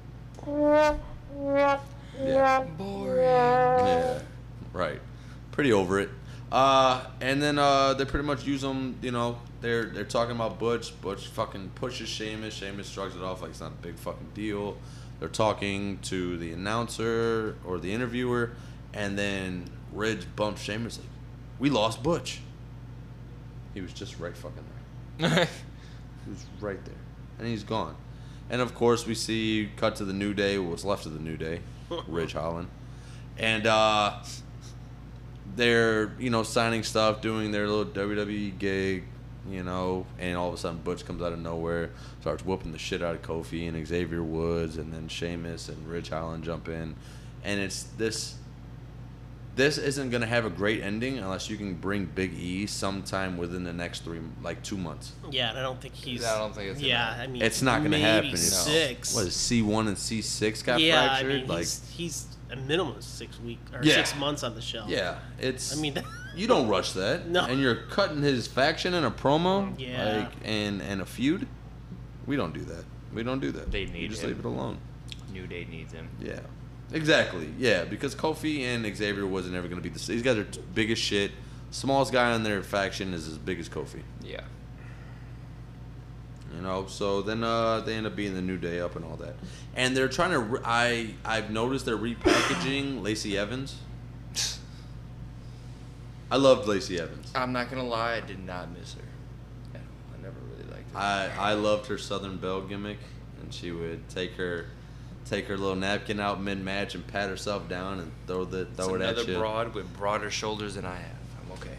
Yeah. Boring. Yeah, right. Pretty over it. And then they pretty much use them. They're talking about Butch. Butch fucking pushes Sheamus. Sheamus shrugs it off like it's not a big fucking deal. They're talking to the announcer or the interviewer, and then Ridge bumps Sheamus like, "We lost Butch." He was just right fucking there. He was right there, and he's gone. And of course, we see cut to the New Day. What's left of the New Day, Ridge Holland, and they're signing stuff, doing their little WWE gig, and all of a sudden Butch comes out of nowhere, starts whooping the shit out of Kofi and Xavier Woods, and then Sheamus and Ridge Holland jump in, and it's this. This isn't gonna have a great ending unless you can bring Big E sometime within the next 2 months. Yeah, and I don't think he's. I don't think it's Yeah, gonna- I mean, It's not gonna maybe happen. You know. 6. What is C1 and C6 got yeah, fractured? I mean, like, he's a minimum of 6 weeks or Yeah. 6 months on the shelf. yeah, it's. I mean, you don't rush that. No. And you're cutting his faction in a promo. Yeah. Like, and a feud. We don't do that. We don't do that. They We need just him. leave it alone. New Day needs him. Yeah. Exactly. Yeah, because Kofi and Xavier wasn't ever going to be the. These guys are big as shit. Smallest guy in their faction is as big as Kofi. Yeah. So then they end up being the New Day up and all that, and they're trying to. I've noticed they're repackaging Lacey Evans. I loved Lacey Evans. I'm not gonna lie, I did not miss her. At all. I never really liked her. I loved her Southern Belle gimmick, and she would take her little napkin out mid match and pat herself down and throw It's it at another you. broad with broader shoulders than I have. I'm okay.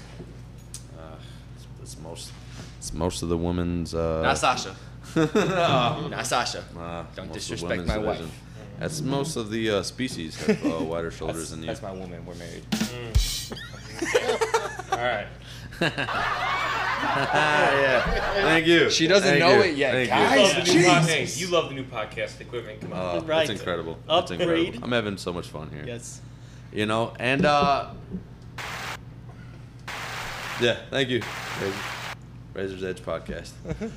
It's most of the women's. Not Sasha. Not Sasha. Don't most of the disrespect women's my wife. division. That's most of the species have wider shoulders than you. That's my woman. We're married. All right. Yeah. Thank you. She doesn't Thank know you. it yet, Thank guys. you. You love the new Jesus. hey, you love the new podcast equipment. Come on. Right. It's incredible. It's Upgrade. incredible. I'm having so much fun here. Yes. You know, and yeah, thank you. Razor's Edge podcast.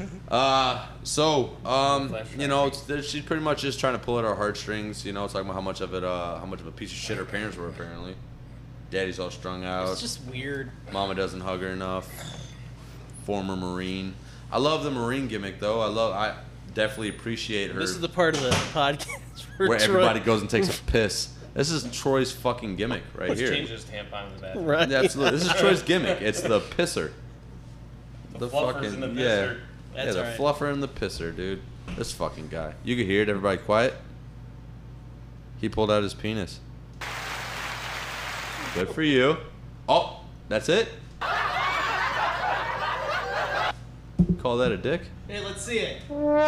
You know, she's pretty much just trying to pull at our heartstrings. You know, talking about how much of a piece of shit her parents were apparently. Daddy's all strung out. It's just weird. Mama doesn't hug her enough. Former Marine. I love the Marine gimmick though. I definitely appreciate her. This is the part of the podcast where Troy- everybody goes and takes a piss. This is Troy's fucking gimmick right Let's here. change this tampon in the bathroom. Right. Yeah, absolutely. This is Troy's gimmick. It's the pisser. The fluffers and the pisser. Yeah, That's the alright. fluffer and the pisser, dude. This fucking guy. You could hear it. Everybody quiet. He pulled out his penis. Good for you. Oh, that's it? Call that a dick? Hey, let's see it.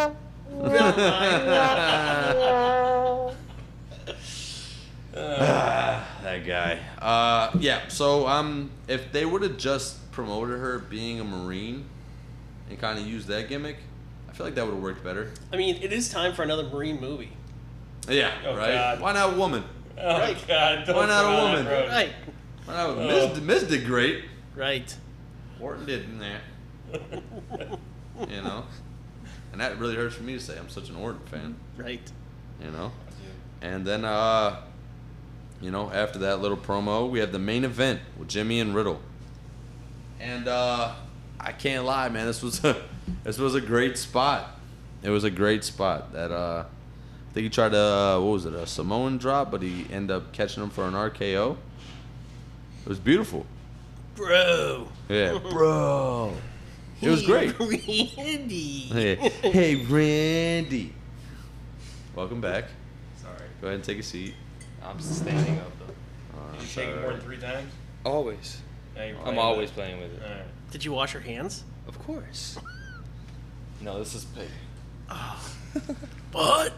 That guy. Yeah, so if they would have just promoted her being a Marine and kind of used that gimmick, I feel like that would have worked better. I mean, it is time for another Marine movie. Yeah, Oh, right? God. Why not a woman? Oh Right. God! Don't Why not go a down woman? that road. Right. Why not? Oh. Miz did great. Right. Orton did in there. You know? And that really hurts for me to say. I'm such an Orton fan. Right. You know? And then, you know, after that little promo, we have the main event with Jimmy and Riddle. And I can't lie, man. This was a great spot. It was a great spot. That I think he tried to what was it, a Samoan drop, but he ended up catching him for an RKO. It was beautiful. Bro. Yeah, bro. It was great. Randy. Hey, Randy. Welcome back. Sorry. Go ahead and take a seat. I'm standing up though. Did you shake it more than 3 times? Always. Now you're I'm playing always with playing with it. it. All right. Did you wash your hands? Of course. No, this is pig. What?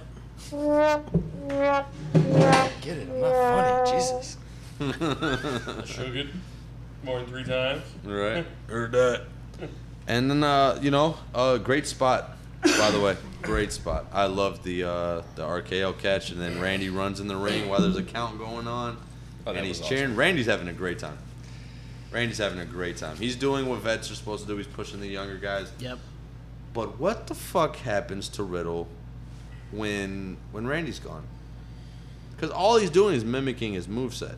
Get it? I'm not funny. Jesus. Shook it more than 3 times. Right. Heard that. And then, you know, great spot, by the way. Great spot. I love the RKO catch, and then Randy runs in the ring while there's a count going on. Oh, that and he's was cheering. awesome. Randy's having a great time. Randy's having a great time. He's doing what vets are supposed to do. He's pushing the younger guys. Yep. But what the fuck happens to Riddle when Randy's gone? Because all he's doing is mimicking his moveset.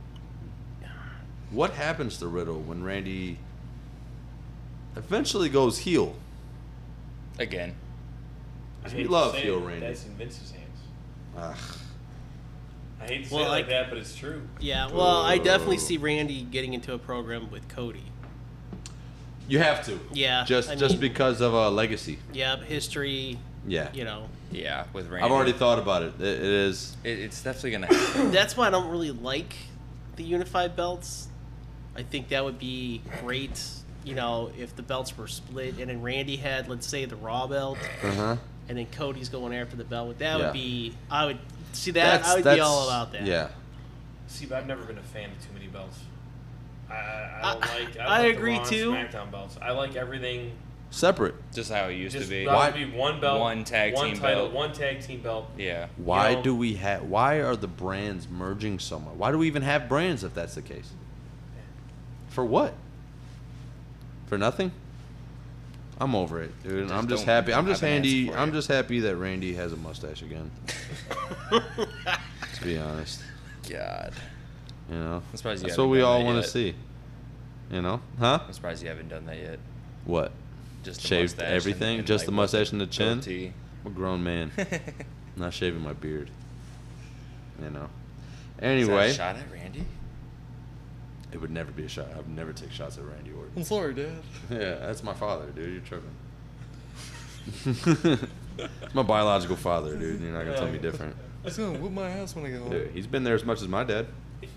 What happens to Riddle when Randy eventually goes heel? Again. I We hate to love say heel it, Randy. That's in Vince's hands. Ugh. I hate to say Well, it like like- that, but it's true. Yeah, well, I definitely Oh. see Randy getting into a program with Cody. You have to. Yeah, Just I just mean- because of legacy. Yeah, history, Yeah. you know. Yeah, with Randy. I've already thought about it. It is. It's definitely gonna happen. That's why I don't really like the unified belts. I think that would be great, you know, if the belts were split and then Randy had, let's say, the Raw belt, Uh-huh. and then Cody's going after the belt. That Yeah. would be, I would see that. I would be all about that. Yeah. See, but I've never been a fan of too many belts. I don't like. I like agree, the Raw and too. SmackDown belts. I like everything. Separate. Just how it used Just to be. rather be one belt, One tag one team title, belt. one tag team belt. Yeah. Why You know- do we have? Why are the brands merging so much? Why do we even have brands if that's the case? For what? For nothing? I'm over it, dude. Just I'm just don't happy. I'm just have an answer handy. for I'm you. just happy that Randy has a mustache again. To be honest, God. you know, I'm surprised you that's haven't what we done all that want to yet. see. You know, huh? I'm surprised you haven't done that yet. What? Just the Shaved mustache everything? and, Just like, the with mustache and the chin? goatee. I'm a grown man. I'm not shaving my beard. You know. Is that a Anyway, shot at Randy? it would never be a shot. I would never take shots at Randy Orton. I'm sorry, Dad. Yeah, that's my father, dude. You're tripping. It's my biological father, dude. You're not gonna tell me different. He's gonna whoop my ass when I get home. Dude, he's been there as much as my dad.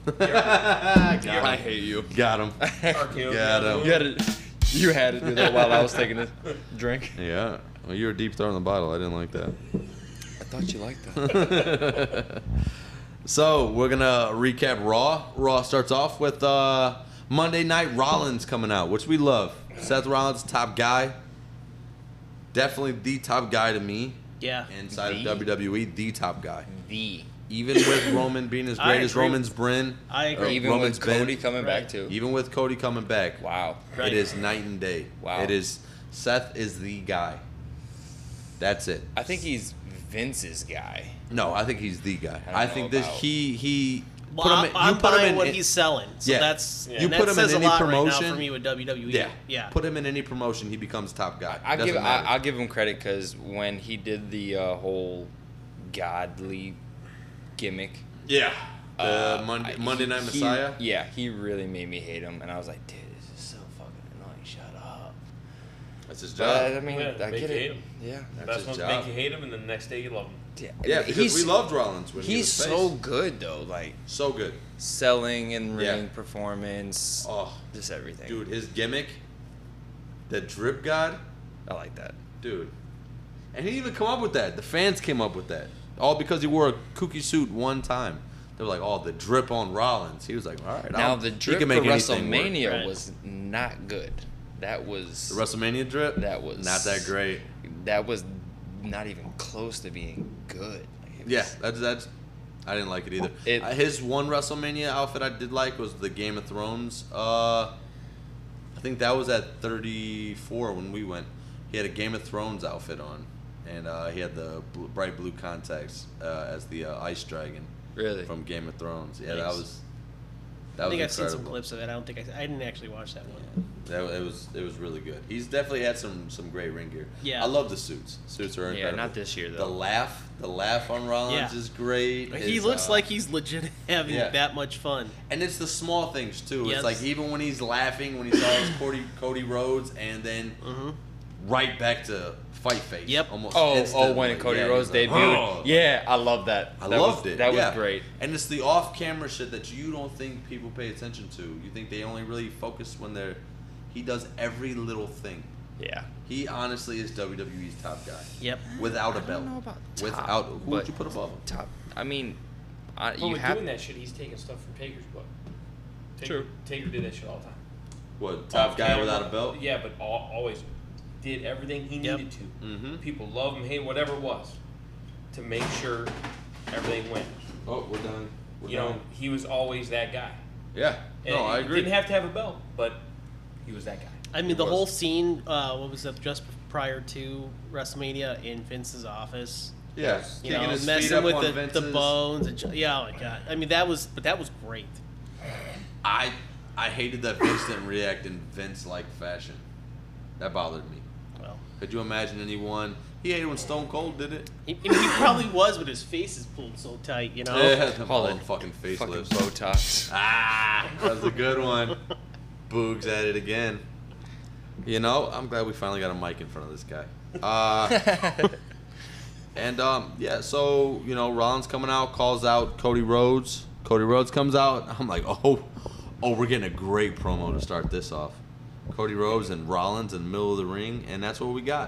I hate you. Got him. RKO. Got him. You had to do that while I was taking a drink. Yeah. Well, you were deep throwing the bottle. I didn't like that. I thought you liked that. So we're gonna recap Raw. Raw starts off with Monday Night Rollins coming out, which we love. Seth Rollins, top guy. Definitely the top guy to me. Yeah. Inside The? of WWE, the top guy. The. Even with Roman being as I great as agree. Roman's been, I agree. Even Roman's with Cody been, coming Right. back too. even with Cody coming back, Wow. Right. it is night and day. Wow. It is. Seth is the guy. That's it. I think he's Vince's guy. No, I think he's the guy. I don't I know think this about- he Well, put him. I'm You put him buying in. what he's selling. So Yeah. that's Yeah. You and put that him in says any a lot promotion. right now for me with WWE. Yeah, Yeah. Put him in any promotion, he becomes top guy. I'll Doesn't give matter. I'll give him credit because when he did the whole godly gimmick, Yeah. Monday Night he- Messiah. Yeah, he really made me hate him, and I was like, dude, this is so fucking annoying. Shut up. That's his But job. I mean, Yeah, I make get you it. hate him. Yeah. That's Best his ones job. make you hate him, and then the next day you love him. Yeah, because we loved Rollins when he He's was so face. good though, like So good. selling and ring Yeah. performance, Oh, just everything. dude, his gimmick, the drip god, I like that. dude. And he didn't even come up with that. The fans came up with that. All because he wore a kooky suit one time. They were like, oh, the drip on Rollins. He was like, all right. Now the he drip can for make anything work. WrestleMania Right. was not good. That was The WrestleMania drip? That was not that great. That was not even close to being good. Like, it Yeah, was- that's I didn't like it either. It- His one WrestleMania outfit I did like was the Game of Thrones. I think that was at 34 when we went. He had a Game of Thrones outfit on, and he had the bright blue contacts as the Ice Dragon really. from Game of Thrones. Yeah, Nice. that I was think I've seen some incredible. clips of it. I don't think I didn't actually watch that one. It was really good. He's definitely had some great ring gear. Yeah. I love the suits. Suits are Yeah, incredible. not this year The though. laugh on Rollins Yeah. is great. He His, looks like he's legit having yeah. that much fun. And it's the small things too. Yes. It's like even when he's laughing, when he saw his Cody Rhodes, and then right back to fight face. Yep. Almost Oh, instantly. when Cody Yeah, Rhodes he's like, debuted. "Oh." Yeah, I love that. I That loved was, it. That yeah. was great. And it's the off-camera shit that you don't think people pay attention to. You think they only really focus when they're. He does every little thing. Yeah. He honestly is WWE's top guy. Yep. Without a I belt. don't know about top, Without who would but you put above him? Top. I mean, But you with have doing that shit, he's taking stuff from Taker's book. True. Taker did that shit all the time. What top guy Off-camera, without a belt? Yeah, but always did everything he Yep. needed to. Mm-hmm. People love him, hate whatever it was, to make sure everything went. Oh, we're done. We're You done. know, he was always that guy. Yeah. And No, I he agree. Didn't have to have a belt, but he was that guy. I mean, the was. whole scene, what was that, just prior to WrestleMania in Vince's office? Yeah. You Kicking know, his feet messing up with on the Vince's. bones. And, yeah, oh my God. I mean, that was great. I hated that Vince didn't react in Vince-like fashion. That bothered me. Well, Could you imagine anyone? He hated when Stone Cold did it. he probably was, but his face is pulled so tight, you know? Yeah, the Call bald it fucking fucking facelifts. Botox. Ah, that was a good one. Boogs at it again. You know, I'm glad we finally got a mic in front of this guy. And yeah, so you know, Rollins coming out, calls out Cody Rhodes. Cody Rhodes comes out. I'm like, oh, we're getting a great promo to start this off. Cody Rhodes and Rollins in the middle of the ring, and that's what we got.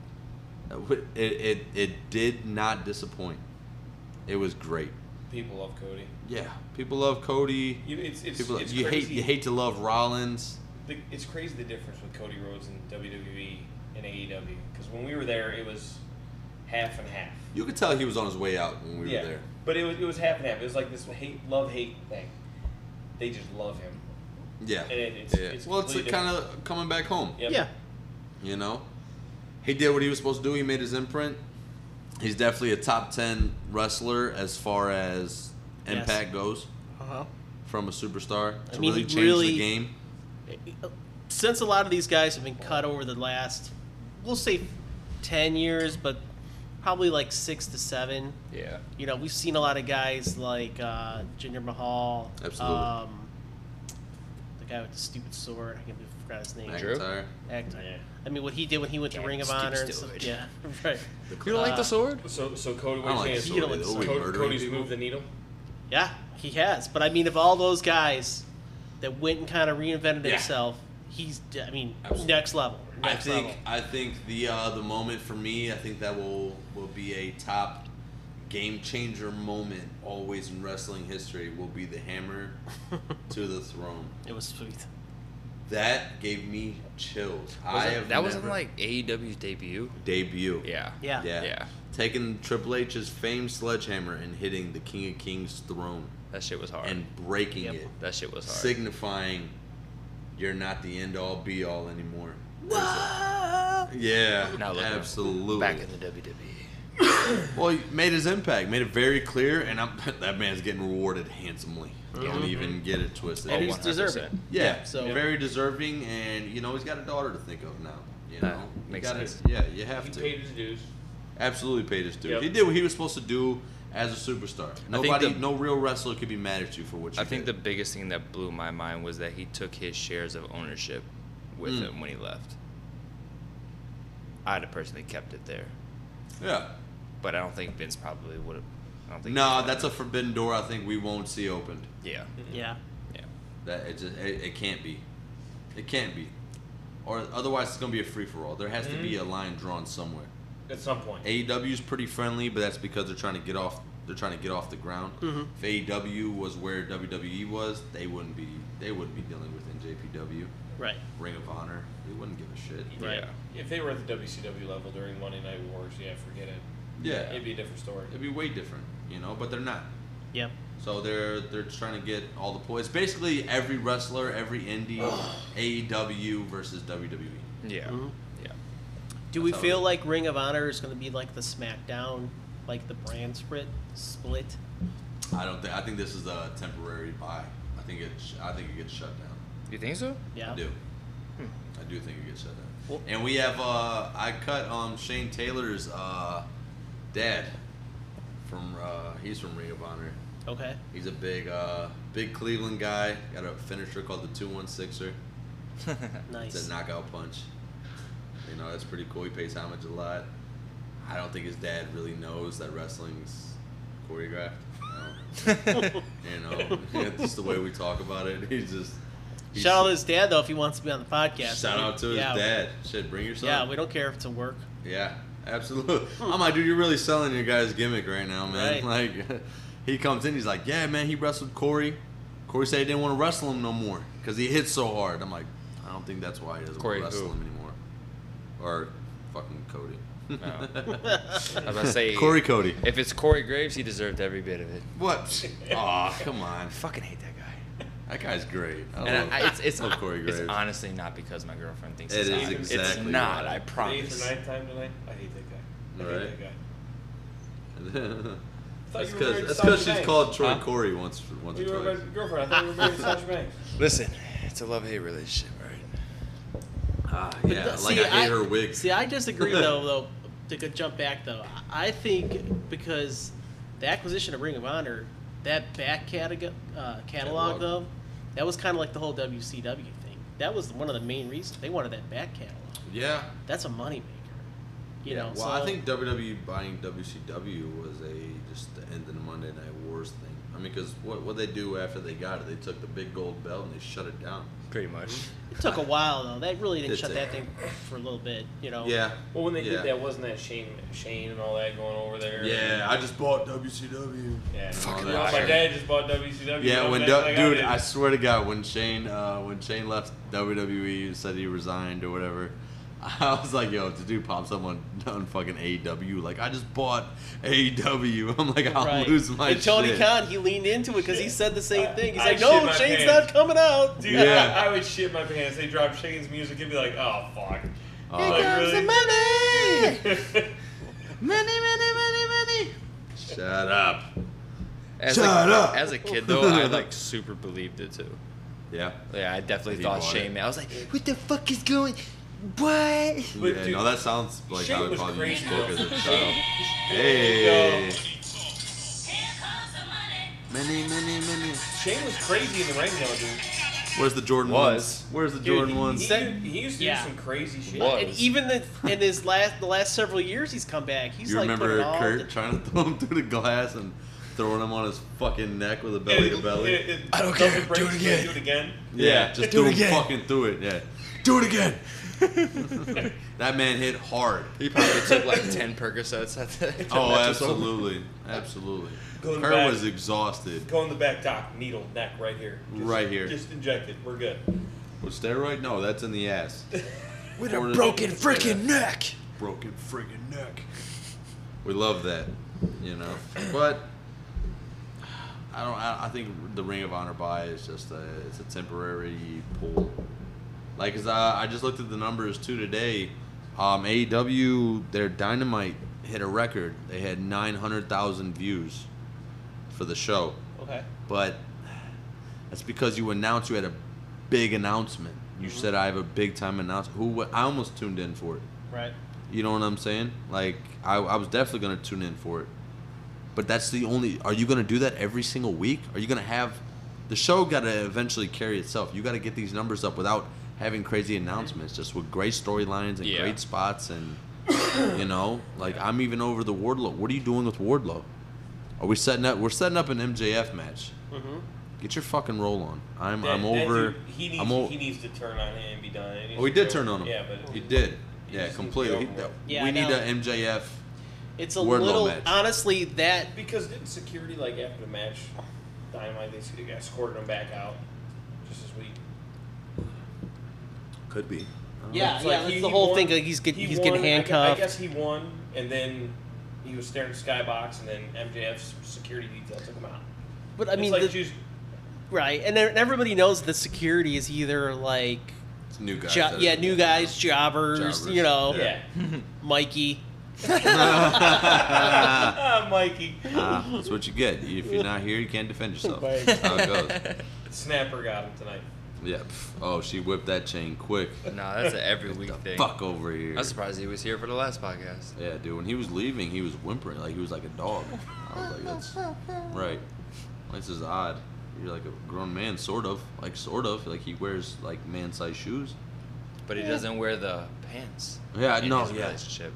It did not disappoint. It was great. People love Cody. Yeah, people love Cody. It's People, it's you crazy. hate to love Rollins. It's crazy the difference with Cody Rhodes and WWE and AEW. Because when we were there, it was half and half. You could tell he was on his way out when we Yeah, were there. but it was half and half. It was like this love-hate thing. They just love him. Yeah. And it's Well, it's completely kind of coming back home. Yep. Yeah. You know, he did what he was supposed to do. He made his imprint. He's definitely a top 10 wrestler as far as Yes. impact goes Uh-huh. from a superstar to I mean, really he change really- the game. Since a lot of these guys have been cut over the last, we'll say 10 years, but probably like 6 to 7. Yeah. You know, we've seen a lot of guys like Jinder Mahal. Absolutely. The guy with the stupid sword. I forgot his name. Drew? McIntyre. McIntyre. I mean, what he did when he went to Yeah, Ring of stupid Honor and stuff. sword. Yeah, right. You don't like the sword? So Cody, I don't what like you the saying? You don't sword. like the They'll be sword. murdering Cody's people. moved the needle. Yeah, he has. But I mean, of all those guys that went and kind of reinvented Yeah. himself, he's, I mean, Absolutely. next level. Next level. I think the moment for me, I think that will be a top game changer moment always in wrestling history will be the hammer to the throne. It was sweet. That gave me chills. That wasn't like AEW's debut. Debut. Yeah. Yeah. Yeah. Taking Triple H's famed sledgehammer and hitting the King of Kings throne That shit was hard. and breaking Yep. it, That shit was hard. signifying you're not the end all be all anymore. Yeah, Now look at him. absolutely. Back in the WWE. Well, he made his impact, made it very clear, and that man's getting rewarded handsomely. Don't even get it twisted. And Oh, he's 100%. deserving. Yeah, So very deserving, and he's got a daughter to think of now. You know, makes You gotta- sense. Yeah, you have He to. paid his dues. Absolutely paid his dues. Yep. He did what he was supposed to do as a superstar. think No real wrestler could be mad at you for what you I think the did. biggest thing that blew my mind was that he took his shares of ownership with him when he left. I'd have personally kept it there, Yeah. but I don't think Vince probably would have. I don't think. No, that's a forbidden door I think we won't see opened. Yeah. yeah. Yeah. That it can't be. It can't be. Or otherwise it's going to be a free-for-all. There has to be a line drawn somewhere. At some point. AEW's pretty friendly, but that's because they're trying to get off the ground. If AEW was where WWE was, they wouldn't be dealing with NJPW, Right. Ring of Honor. They wouldn't give a shit. Right. Yeah. If they were at the WCW level during Monday Night Wars, yeah, forget it. Yeah. It'd be a different story. It'd be way different, but they're not. Yep. So they're trying to get all the points. Basically, every wrestler, every indie, AEW versus WWE. Yeah. Mhm. Yeah. Do we That's how feel it is. like Ring of Honor is going to be like the SmackDown, like the brand split? I think this is a temporary buy. I think it gets shut down. You think so? Yeah. I do. I do think it gets shut down. Well- And we have I cut Shane Taylor's dad from he's from Ring of Honor. Okay. He's a big Cleveland guy. Got a finisher called the 216er. Nice. It's a knockout punch. That's pretty cool. He pays homage a lot. I don't think his dad really knows that wrestling's choreographed. Just the way we talk about it. He's Shout out to his dad though if he wants to be on the podcast. Shout out to his Yeah. dad. Shit, bring your son. Yeah, we don't care if it's a work. Yeah, absolutely. I'm like, dude, you're really selling your guy's gimmick right now, man. Right. Like, he comes in, he's like, yeah, man, he wrestled Corey. Corey said he didn't want to wrestle him no more because he hit so hard. I'm like, I don't think that's why he doesn't Corey want to wrestle who? him anymore. Or fucking Cody. No. I was about to say Corey Cody. If it's Corey Graves, he deserved every bit of it. What? Aw, come on. I fucking hate that guy. That guy's great. And it's love Corey Graves. honestly not because my girlfriend thinks It it's is hot. exactly It's not. right. I The 8th promise. or 9th time tonight? I hate that guy. I Right. hate that guy. That's Thought you were married to because Sasha she's Banks. called Troy Huh? Corey once You or were twice. my girlfriend. I thought you were married to Sasha Banks. Listen, it's a love-hate relationship, right? Yeah, But like I hate her wig. See, I disagree though. To go jump back though, I think because the acquisition of Ring of Honor, that back catalog though, that was kind of like the whole WCW thing. That was one of the main reasons they wanted that back catalog. Yeah. That's a moneymaker. You know. Well, so, I think WWE buying WCW was just the end of the Monday Night Wars thing. I mean, because what they do after they got it, they took the big gold belt and they shut it down. Pretty much. it took a while though. That really didn't Did shut take- that thing for a little bit. You know. Yeah. Well, when they Yeah. did that, wasn't that Shane and all that going over there? Yeah, I just bought WCW. Yeah. Fucking You know, my liar. dad just bought WCW. Yeah, you when know, like dude, did. I swear to God, when Shane left WWE and said he resigned or whatever, I was like, yo, if the dude pops up on fucking AEW, like I just bought AEW. I'm like, I'll Right. lose my And Tony shit. Khan, he leaned into it because he said the same thing. He's I like, shit "No, my Shane's pants. not coming out." Dude, Yeah. I would shit my pants. They drop Shane's music and be like, oh, fuck. Oh. Here Like, comes really? the money. Money. Shut up. As Shut up. As a kid, though, I like super believed it too. Yeah. Yeah, I definitely He thought bought Shane. it. I was like, what the fuck is going? What? But Yeah, dude, no, that sounds like Shane how was it probably crazy, spoke though. as a child. Hey. Hey. Many. Shane was crazy in the ring, though, dude. Where's the Jordan Was. ones? Where's the Dude, Jordan he, ones? he used to Yeah. do some crazy shit. Was. And even in the last several years, he's come back. He's You like putting remember all Kurt trying to throw him through the glass and throwing him on his fucking neck with a belly to belly? I don't care. break, Do it again. Do it again. Yeah, just do do it him again. fucking through it. Yeah, do it again. That man hit hard. He probably took like 10 Percocets at the Oh, match was over. absolutely. Go in the Kurt back. was exhausted. Go in the back, doc. Needle, neck, right here. Right here. Just inject it. We're good. With steroid? No, that's in the ass. With Or a the- broken freaking neck. Broken friggin' neck. We love that, you know. But I think the Ring of Honor buy is just it's a temporary pull. Like, 'cause I just looked at the numbers too today. AEW, their Dynamite hit a record. They had 900,000 views for the show. Okay. But that's because you announced you had a big announcement. You said I have a big time announcement. I almost tuned in for it. Right. You know what I'm saying? Like, I was definitely going to tune in for it. But that's the only... Are you going to do that every single week? Are you going to have... The show got to eventually carry itself. You got to get these numbers up without having crazy announcements. Just with great storylines and great spots and... You know? Like, I'm even over the Wardlow. What are you doing with Wardlow? Are we setting up... We're setting up an MJF match. Mm-hmm. Get your fucking roll on. I'm That over... dude, he needs to turn on him and be done. Oh, he did turn on him. Yeah, but he did. he Yeah, just completely. needs to be over with. Yeah, We I need know. a MJF... It's a Wardlow little match. honestly that Because didn't security, like, after the match, Dynamite, they got escorted him back out just this week? Could be. yeah, It's yeah, like that's he the whole won- thing. Like he's he getting won, I handcuffed. guess he won, and then he was staring at the skybox, and then MJF's security detail took him out. But I mean, it's like the- just, right, and everybody knows the security is either like, It's new guys. new guys, jobbers, you know, yeah. Mikey. Ah, Mikey. That's what you get. If you're not here, you can't defend yourself. Right. That's how it goes. Snapper got him tonight. Yeah. Oh, she whipped that chain quick. No, that's an every week thing. Fuck over here. I'm surprised he was here for the last podcast. Yeah, dude. When he was leaving, he was whimpering like he was like a dog. I was like, that's right. This is odd. You're like a grown man, sort of. Like he wears like man-sized shoes. But he doesn't wear the pants. Yeah, in no, his yeah. relationship.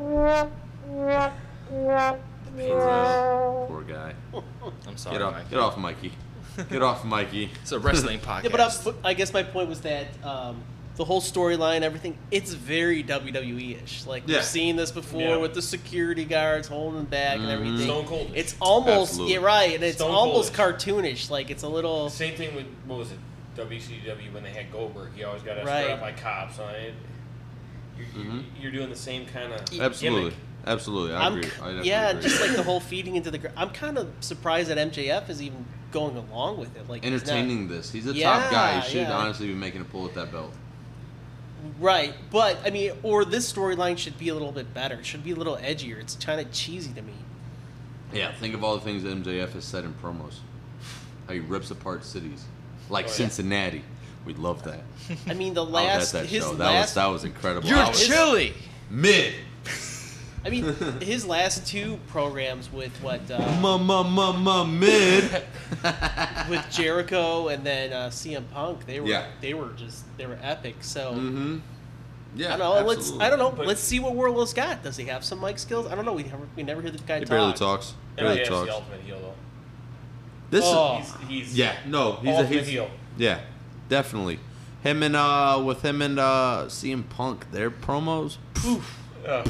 Poor guy. I'm sorry, Get off, Mike. get off, Mikey. Get off, Mikey. It's a wrestling podcast. Yeah, but I guess my point was that the whole storyline, everything, it's very WWE-ish. Like Yeah. we've seen this before Yeah. with the security guards holding back and everything. Stone Cold. It's almost Absolutely. right, and it's Stone almost Cold-ish. cartoonish. Like it's a little Same thing with, what was it, WCW when they had Goldberg. He always got escorted Right. out by cops. So you're doing the same kind of Absolutely. gimmick. Absolutely. I I'm agree. c- I definitely yeah, agree. just like the whole feeding into the. I'm kind of surprised that MJF is even going along with it. Like he's not- entertaining this. He's a Yeah, top guy. He should yeah. honestly be making a pull at that belt. Right, but I mean, or this storyline should be a little bit better. It should be a little edgier. It's kind of cheesy to me. Yeah, think of all the things that MJF has said in promos. How he rips apart cities, like Oh, yeah. Cincinnati. We love that. I mean, the I was last at that his show. last. That was incredible. You're I was chilly. mid. I mean, his last two programs with what Mid. with Jericho and then CM Punk, they were Yeah. they were epic. So Mm-hmm. Yeah. I don't know. absolutely. I don't know. But- Let's see what Wardlow's got. Does he have some mic skills? I don't know. We never hear the guy He talk. barely talks. Barely MJF's talks. the ultimate heel, though. This Oh. He's yeah, no, he's ultimate heel. Yeah, definitely. Him and CM Punk, their promos, Uh,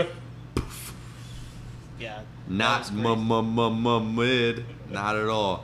Yeah. not that was great. mid, not at all.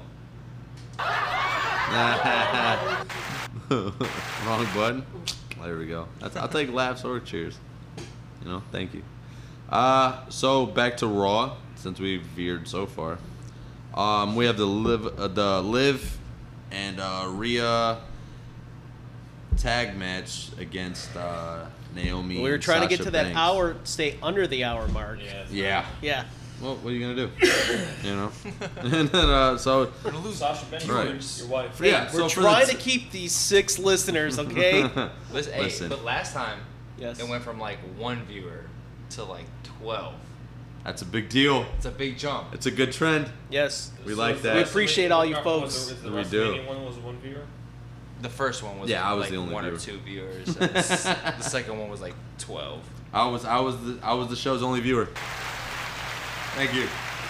Wrong button. There we go. I'll take laughs or cheers. You know, thank you. So back to Raw since we veered so far. We have the Liv and Rhea tag match against Naomi. We were and trying to get Sasha to that Banks. hour, stay under the hour mark. yeah. Yeah. Yeah. Well, what are you gonna do? You know. And then so Sasha Banks, Right. your wife. Hey, Yeah, we're so for trying the to keep these 6 listeners, okay? Listen, hey, Listen. but last time Yes. it went from like 1 viewer to like 12. that's a big deal. It's a big jump. It's a good trend. Yes. We like is that. the We appreciate all you WrestleMania- folks. was the We do. WrestleMania one was one viewer? The first one was Yeah, I was like the only 1 or viewer. 2 viewers. And the second one was like 12. I was the show's only viewer. Thank you.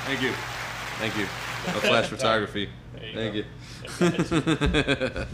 A flash photography. There you Thank you.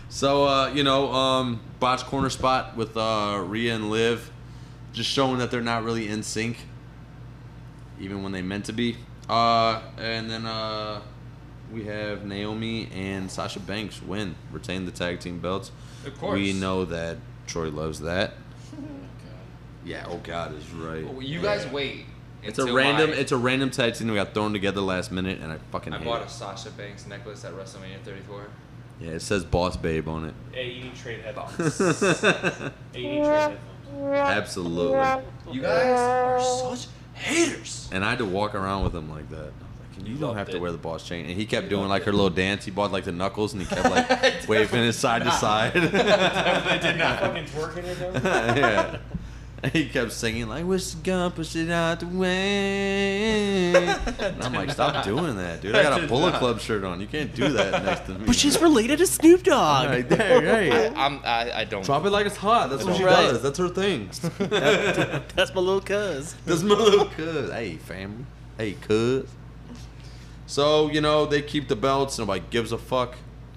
So botched corner spot with Rhea and Liv, just showing that they're not really in sync, even when they meant to be. And then we have Naomi and Sasha Banks win, retain the tag team belts. Of course. We know that Troy loves that. Yeah, oh God is right. Well, you guys wait. It's a until random tag team we got thrown together last minute, and I fucking I hate bought it. a Sasha Banks necklace at WrestleMania 34. Yeah, it says Boss Babe on it. Hey, you need trade headphones. Hey, you need trade headphones. Absolutely. You guys are such haters. And I had to walk around with him like that. I was like, you don't loved have to it. wear the boss chain. And he kept doing like her little dance. He bought like the knuckles and he kept like waving it side to side. They did not fucking twerk in it though. Yeah. He kept singing like, "What's the gun? Push it out the way." And I'm like, stop doing that, dude. I got a Bullet Club shirt on. You can't do that next to me. But she's related to Snoop Dogg. right there, right. I don't. Drop it like it's hot. That's what she Right. does. That's her thing. That's my little cuz. That's my little cuz. Hey, family. Hey, cuz. So, you know, they keep the belts. Nobody gives a fuck.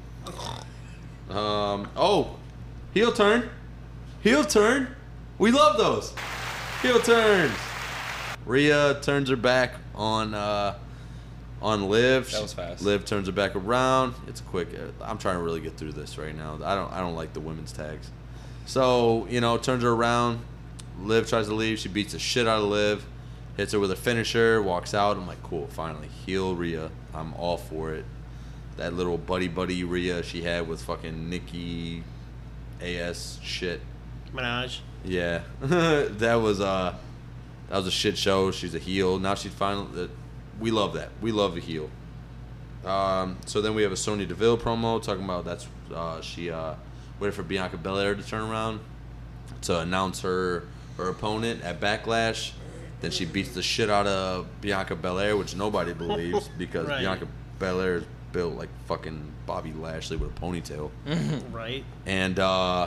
Oh, heel turn. Heel turn. We love those. Heel turns. Rhea turns her back on Liv. That was fast. Liv turns her back around. It's quick. I'm trying to really get through this right now. I don't like the women's tags. So, you know, turns her around. Liv tries to leave. She beats the shit out of Liv. Hits her with a finisher. Walks out. I'm like, cool. Finally. Heel Rhea. I'm all for it. That little buddy Rhea she had with fucking Nikki AS shit. Minaj. Yeah. that was a shit show. She's a heel. Now she's finally... we love that. We love the heel. So then we have a Sonya Deville promo talking about she waited for Bianca Belair to turn around to announce her opponent at Backlash. Then she beats the shit out of Bianca Belair, which nobody believes because Right. Bianca Belair is built like fucking Bobby Lashley with a ponytail. Right. And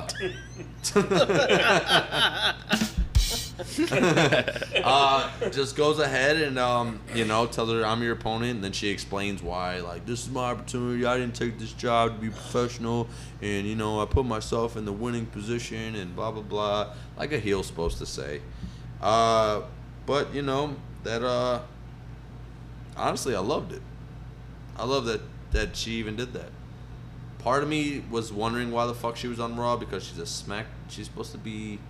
just goes ahead and you know, tells her I'm your opponent, and then she explains why, like, this is my opportunity. I didn't take this job to be professional, and you know, I put myself in the winning position, and blah blah blah, like a heel's supposed to say. But you know that honestly, I loved it. I love that she even did that. Part of me was wondering why the fuck she was on Raw, because she's supposed to be,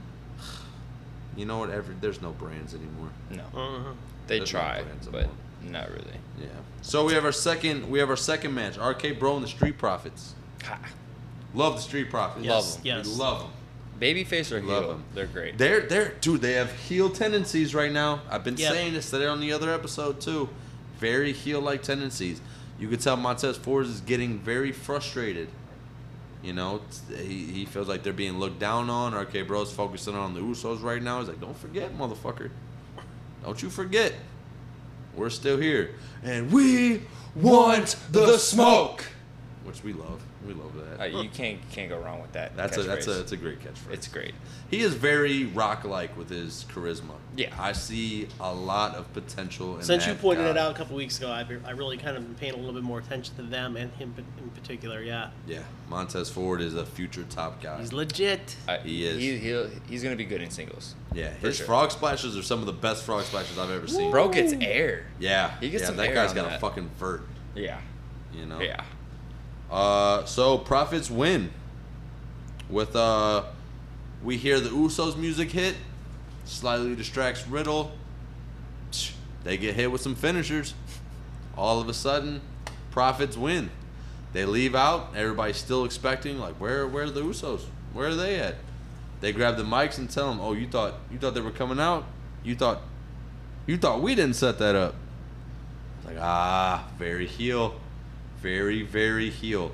you know what, there's no brands anymore. No, Uh-huh. they There's no try, brands but anymore. not really. Yeah. So we have our second match, RK Bro and the Street Profits. Ha. Love the Street Profits. Yes, Love 'em. yes. We love them. Babyface or Love heel, 'em. they're great. Dude, they have heel tendencies right now. I've been Yep. saying this today on the other episode too. Very heel-like tendencies. You could tell Montez Ford is getting very frustrated. You know, he feels like they're being looked down on. RK Bro's focusing on the Usos right now. He's like, don't forget, motherfucker. Don't you forget. We're still here. And we want the smoke. Which we love. We love that. You can't go wrong with that. That's catchphrase. a great catchphrase. It's great. He is very rock-like with his charisma. Yeah. I see a lot of potential in Since you that pointed guy. it out a couple weeks ago, I really kind of been paying a little bit more attention to them and him in particular. Yeah, Yeah, Montez Ford is a future top guy. he's legit. He is. He's gonna be good in singles. Yeah, for his sure. frog splashes are some of the best frog splashes I've ever seen. Bro gets air. Yeah, He gets yeah, some that air guy's on got a that. fucking vert. Yeah. You know. Yeah. So Profits win. With we hear the Usos music hit, slightly distracts Riddle. They get hit with some finishers. All of a sudden, Profits win. They leave out. Everybody's still expecting, like, where are the Usos? Where are they at? They grab the mics and tell them, "Oh, you thought they were coming out? You thought we didn't set that up?" It's like, very heel, very very heel.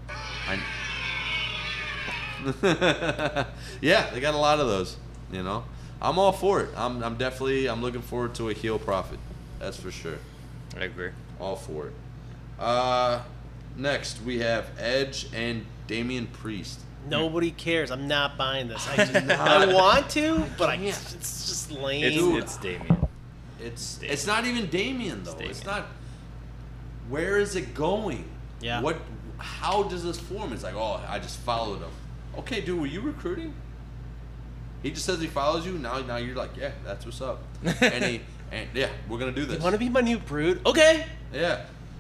Yeah, they got a lot of those. You know, I'm all for it. I'm looking forward to a heel Profit. That's for sure. I agree. All for it. Next we have Edge and Damian Priest. Nobody cares. I'm not buying this. I want to, but I can't. It's just lame. It's Damien. It's not even Damian though. It's Damian. not. Where is it going? Yeah. How does this form? It's like, oh, I just followed him. Okay, dude, were you recruiting? He just says he follows you. Now you're like, yeah, that's what's up. and yeah, we're gonna do this. You want to be my new brood? Okay. Yeah.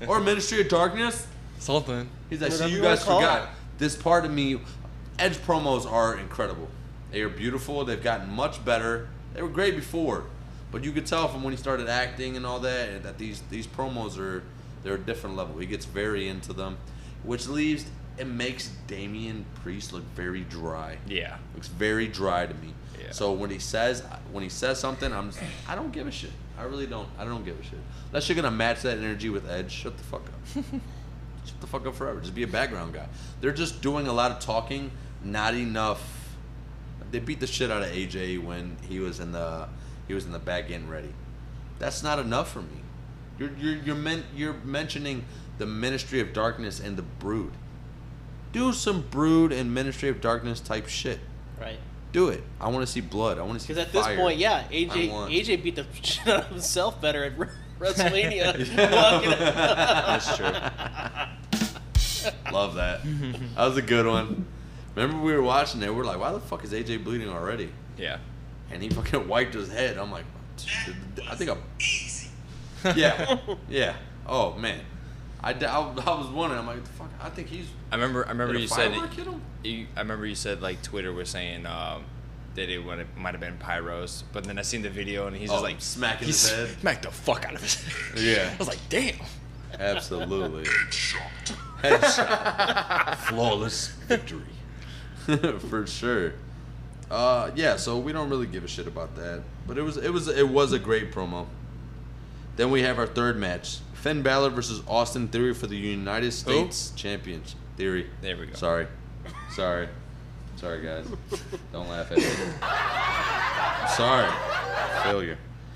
Or Ministry of Darkness. Something. He's like, Whatever see, you you wanna guys call it. forgot this part of me. Edge promos are incredible. They are beautiful. They've gotten much better. They were great before, but you could tell from when he started acting and all that these promos they're a different level. He gets very into them, which makes Damian Priest look very dry. Yeah. Looks very dry to me. Yeah. So when he says something, I don't give a shit. I really don't. I don't give a shit. Unless you're gonna match that energy with Edge, shut the fuck up. Shut the fuck up forever. Just be a background guy. They're just doing a lot of talking, not enough. They beat the shit out of AJ when he was in the back getting ready. That's not enough for me. You're mentioning the Ministry of Darkness and the Brood. Do some Brood and Ministry of Darkness type shit. Right. Do it. I want to see blood. I want to see Because at fire. this point, yeah, I want- AJ beat the shit out of himself better at WrestleMania. That's true. Love that. That was a good one. Remember we were watching it. We're like, why the fuck is AJ bleeding already? Yeah. And he fucking wiped his head. I'm like, I think yeah, yeah. Oh man, I was wondering. I'm like, the fuck. I think he's. I remember Did a you said firework hit him? I remember you said like Twitter was saying that it might have been pyros, but then I seen the video and he's just like smacking he his head. smacked the fuck out of his head. Yeah. I was like, damn. Absolutely. Headshot. Flawless victory. For sure. Yeah, so we don't really give a shit about that. But it was a great promo. Then we have our third match. Finn Balor versus Austin Theory for the United States Champions. Theory. There we go. Sorry, guys. Don't laugh at me. I'm sorry. Failure.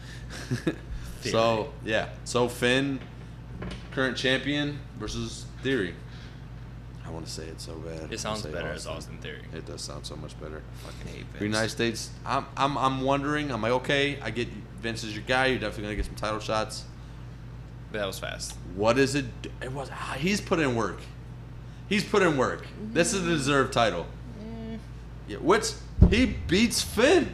So, yeah. So, Finn, current champion, versus Theory. I want to say it so bad. It sounds I wanna say better as Austin Theory. It does sound so much better. Fucking hate The Vince. United States, I'm wondering. I'm like, okay, I get Vince is your guy. You're definitely gonna get some title shots. That was fast. What is it? It was. He's put in work. He's put in work. This is a deserved title. Yeah, which he beats Finn.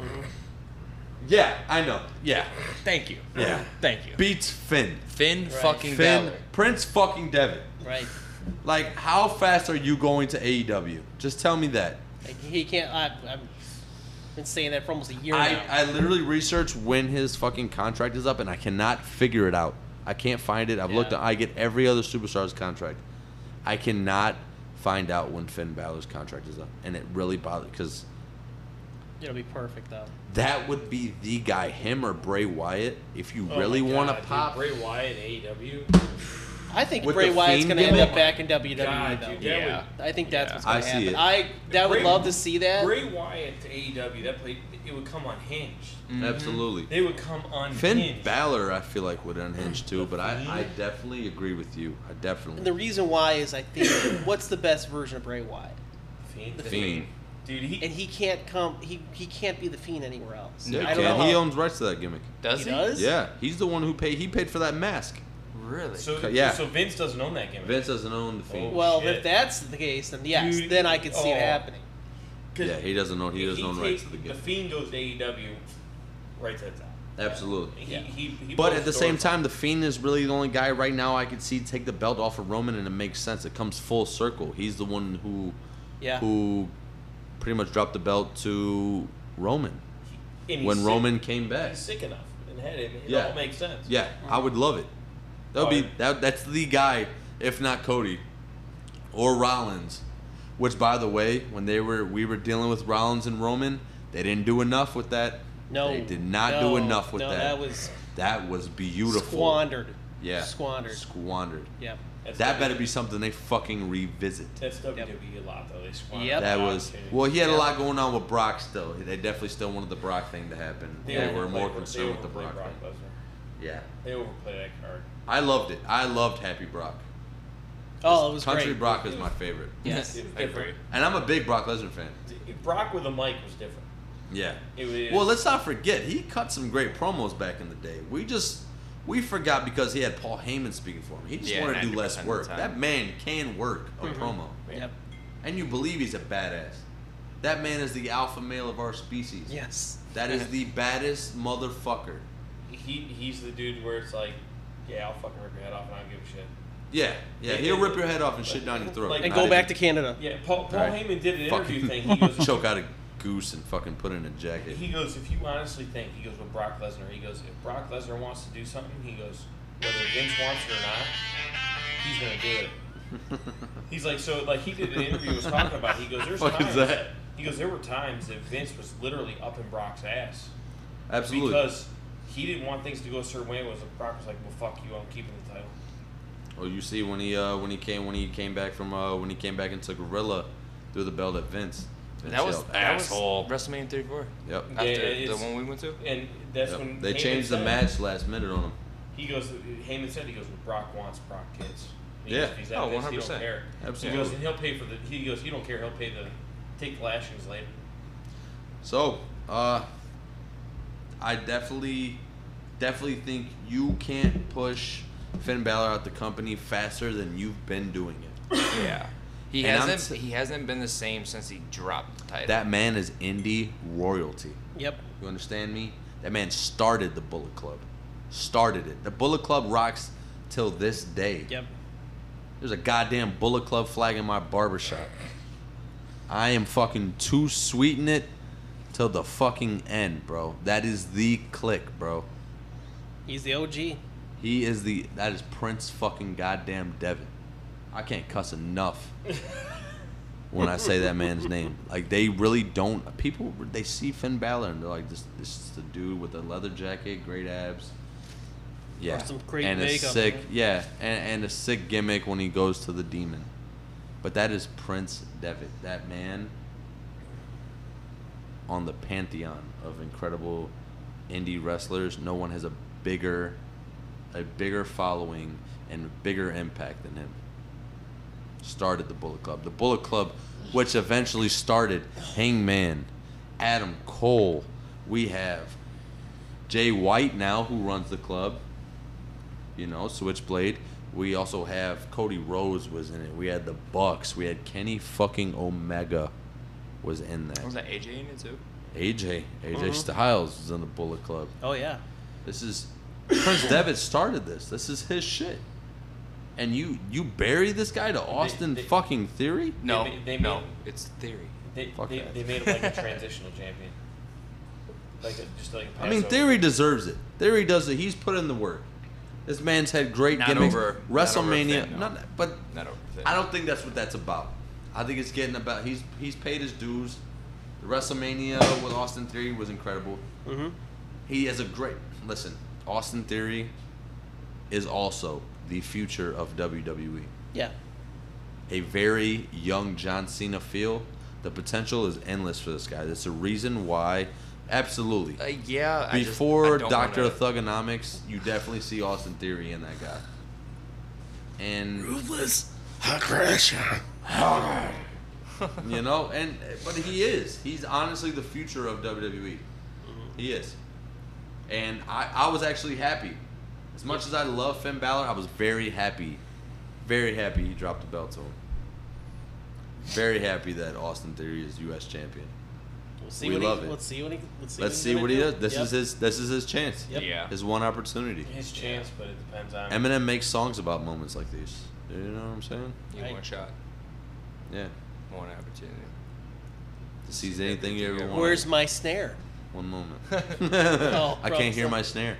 Yeah, I know. Yeah, Thank you. yeah. Thank you. Beats Finn. Finn fucking Finn. Balor. Prince fucking Devitt. Right. Like, how fast are you going to AEW? Just tell me that. Like, he can't. I've been saying that for almost a year I now. literally researched when his fucking contract is up, and I cannot figure it out. I can't find it. I've looked. I get every other superstar's contract. I cannot find out when Finn Balor's contract is up, and it really bothers because It'll be perfect though. that would be the guy, him or Bray Wyatt, if you Oh really my want God, to dude, pop. Bray Wyatt in AEW. I think With Bray the Wyatt's Fiend going to end gimmick? up back in WWE God, though. dude, that Yeah. I think that's Yeah. what's going I to see happen. it. Would love to see that. Bray Wyatt to AEW, it would come unhinged. Absolutely. They would come unhinged. Finn Balor, I feel like would unhinge too, but I definitely agree with you. I And definitely. the reason why is I think what's the best version of Bray Wyatt? Fiend. The Fiend. Dude, And he can't come. He can't be the Fiend anywhere else. Yeah, I don't know. he how- owns rights to that gimmick. Does He he? does? Yeah, he's the one who paid. He paid for that mask. Really? So, Yeah. so Vince doesn't own that gimmick. Vince doesn't own the Fiend. Well, Shit. if that's the case, then yes, Dude, then I could see it oh. happening. 'Cause Yeah, he doesn't own. He if doesn't own rights to the The gimmick. Fiend goes to AEW, right to the top. Absolutely. He But blows at the doors same off. time, the Fiend is really the only guy right now I could see take the belt off of Roman, and it makes sense. It comes full circle. He's the one Yeah. who pretty much dropped the belt to Roman And he's when sick- Roman came back. He's sick enough and had it. It Yeah. all makes sense. Yeah, I would love it. That would be that's the guy, if not Cody or Rollins. Which, by the way, when we were dealing with Rollins and Roman, they didn't do enough with that. No, they did not do enough with no, that. That was beautiful. squandered. Yeah, Squandered. Squandered. Yep. That's That WWE. better be something they fucking revisit. That's WWE a lot though. They squander. Yep. That the was opportunity. well. He had a Yeah. lot going on with Brock. Still, they definitely still wanted the Brock thing to happen. They were overplayed- more they concerned with the overplayed Brock thing. Lesnar. Yeah, They overplay that card. I loved it. I loved Happy Brock. Oh, it was Country great. Brock is my favorite, Yes. It was I agree. different. and I'm a big Brock Lesnar fan. Brock with a mic was different. Yeah. It was, Well, let's not forget he cut some great promos back in the day. We forgot because he had Paul Heyman speaking for him. He just Yeah, wanted to do 90% less of the work. time. That man can work a promo, Yep. and you believe he's a badass. That man is the alpha male of our species. Yes. That is the baddest motherfucker. he's the dude where it's like Yeah, I'll fucking rip your head off and I don't give a shit. Yeah, he'll rip your head off and shit down your throat. Like- And Not go even- back to Canada. Yeah, Paul Right. Heyman did an Fucking interview thing. He goes, choke out a goose and fucking put it in a jacket. he goes, if you honestly think, he goes with Brock Lesnar, he goes, if Brock Lesnar wants to do something, he goes, whether Vince wants it or not, he's gonna do it. He's like, so like he did an interview he was talking about. He goes, there's Fuck is times. that? He goes, there were times that Vince was literally up in Brock's ass Absolutely. because he didn't want things to go a certain way. Was Brock was like, well, fuck you, I'm keeping the title. Oh, you see when he came back into Gorilla, threw the belt at Vince. Vince That was yelled, that was asshole. WrestleMania 34. Yep. After Yeah, the it's- one we went to. And that's Yep. when They Heyman changed the said- match last minute on him. He goes, Heyman said, he goes, well, Brock wants Brock kids. He Yeah. goes, if he's that Oh, pissed, he 100%. don't care. Absolutely. He goes, and he'll pay for the. He goes, you don't care. He'll pay the take the lashings later. So, I definitely think you can't push Finn Balor out the company faster than you've been doing it. Yeah. He And I'm hasn't he hasn't been the same since he dropped the title. That man is indie royalty. Yep. You understand me? That man started the Bullet Club. Started it. The Bullet Club rocks till this day. Yep. There's a goddamn Bullet Club flag in my barbershop. I am fucking too sweeting it till the fucking end, bro. That is the click, bro. He's the OG. That is Prince fucking goddamn Devin. I can't cuss enough when I say that man's name. Like, they really don't, people, they see Finn Balor and they're like, this is the dude with the leather jacket, great abs. Yeah. Or some great and makeup, a sick, man. yeah, and a sick gimmick when he goes to the demon. But that is Prince Devitt. That man on the pantheon of incredible indie wrestlers. No one has a bigger following and bigger impact than him. Started the Bullet Club. The Bullet Club, which eventually started Hangman, Adam Cole. We have Jay White now, who runs the club. You know, Switchblade. We also have Cody Rhodes was in it. We had the Bucks. We had Kenny fucking Omega was in that. Was that AJ in it too? AJ Mhm. Styles was in the Bullet Club. Oh yeah. This is Prince Devitt started this. This is his shit. And you bury this guy to Austin they- fucking Theory? No, They no, made- it's theory. Fuck that. They made him like a transitional champion. Just like a I mean, passover. Theory deserves it. Theory does it. He's put in the work. This man's had great Not gimmicks. over- not WrestleMania, over Finn, no. but Not over Finn. I don't think that's what that's about. I think it's getting about. He's paid his dues. The WrestleMania with Austin Theory was incredible. Mm-hmm. He has a great listen. Austin Theory is also the future of WWE. Yeah. A very young John Cena feel. The potential is endless for this guy. That's the reason why. Absolutely. Yeah. Before I don't Dr. wanna- Thugonomics, you definitely see Austin Theory in that guy. And Ruthless aggression. you know, but he is. He's honestly the future of WWE. He is. And I was actually happy. As much as I love Finn Balor, I was very happy he dropped the belt to him. Very happy that Austin Theory is U.S. champion. We'll see We what love he, it. Let's see what he. Let's see what he gonna does. This Yep. is his chance. Yep. Yeah. His one opportunity. his chance, but it depends on. Eminem makes songs about moments like these. You know what I'm saying? You Right. one shot, Yeah. one opportunity. To seize anything you ever want. Where's my snare? One moment. Oh, I can't hear bro, my snare.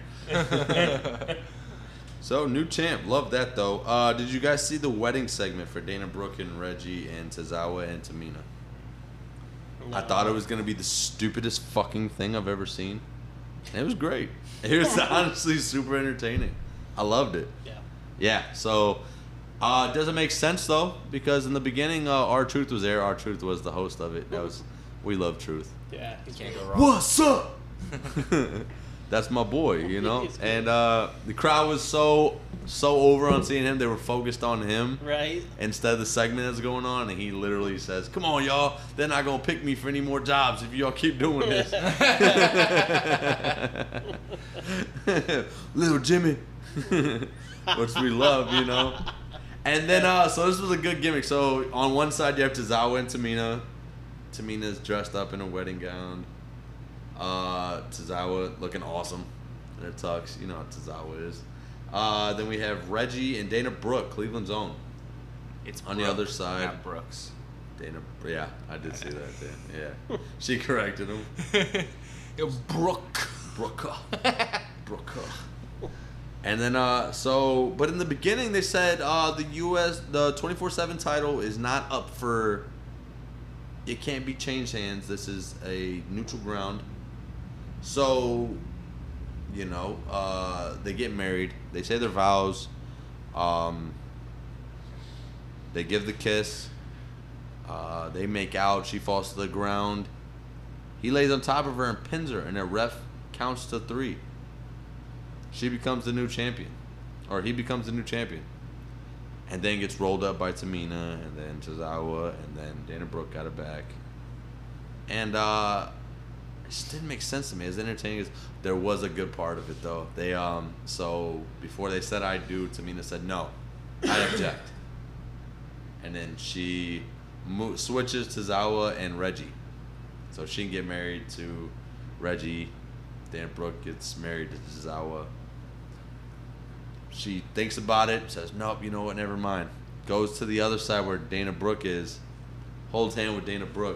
So, new champ. Love that, though. Did you guys see the wedding segment for Dana Brooke and Reggie and Tozawa and Tamina? I thought it was going to be the stupidest fucking thing I've ever seen. And it was great. It was honestly super entertaining. I loved it. Yeah. Yeah, so it doesn't make sense, though, because in the beginning, R-Truth was there. R-Truth was the host of it. We love Truth. Yeah. He's Can't go wrong. What's up? That's my boy, you know. He's good. And the crowd was so over on seeing him, they were focused on him right. instead of the segment that's going on. And he literally says, "Come on, y'all! They're not gonna pick me for any more jobs if y'all keep doing this." Little Jimmy, which we love, you know. And then, so this was a good gimmick. So on one side you have Tozawa and Tamina. Tamina's dressed up in a wedding gown. Tozawa looking awesome in a tux. You know how Tozawa is. Then we have Reggie and Dana Brooke, Cleveland's own. It's On the other side. not Brooks. Dana, yeah, I did see that. Yeah, she corrected him. Brooke. Brooke. Brooke. And then, but in the beginning they said the 24/7 title is not up for. It can't be changed hands. This is a neutral ground. So, they get married. They say their vows. They give the kiss. They make out. She falls to the ground. He lays on top of her and pins her, and a ref counts to 3. She becomes the new champion. Or he becomes the new champion. And then gets rolled up by Tamina, and then Tozawa, and then Dana Brooke got it back. And it just didn't make sense to me. As entertaining as there was a good part of it, though. They so before they said I do, Tamina said no, I object. And then she switches Tozawa and Reggie, so she can get married to Reggie. Dana Brooke gets married to Tozawa. She thinks about it, says, nope, you know what, never mind. Goes to the other side where Dana Brooke is, holds hand with Dana Brooke.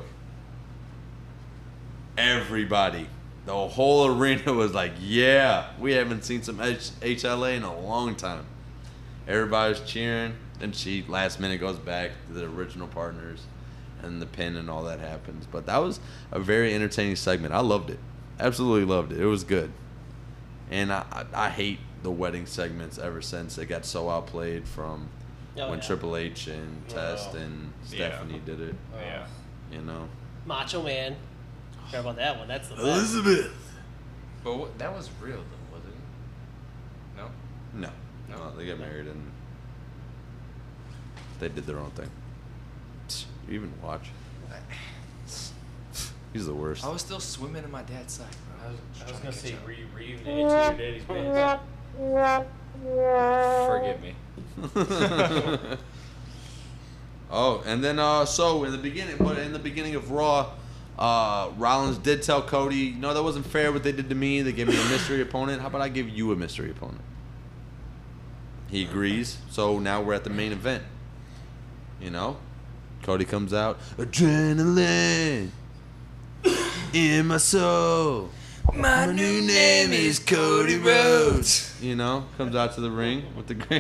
Everybody, the whole arena was like, yeah, we haven't seen some HLA in a long time. Everybody's cheering. Then she, last minute, goes back to the original partners, and the pin and all that happens. But that was a very entertaining segment. I loved it. Absolutely loved it. It was good. And I hate the wedding segments ever since. It got so outplayed from when Triple H and Test and Stephanie did it. Yeah. Macho Man. Forgot about that one. That's the best. Elizabeth. But that was real, though, wasn't it? No? No, they got married and they did their own thing. You even watch? He's the worst. I was still swimming in my dad's sack, bro. I was gonna say, were you into your daddy's pants? Forgive me. Oh, and then so in the beginning of Raw, Rollins did tell Cody, no, that wasn't fair what they did to me. They gave me a mystery opponent. How about I give you a mystery opponent? He agrees. So now we're at the main event. Cody comes out, adrenaline in my soul. My new name is Cody Rhodes. Comes out to the ring with the great.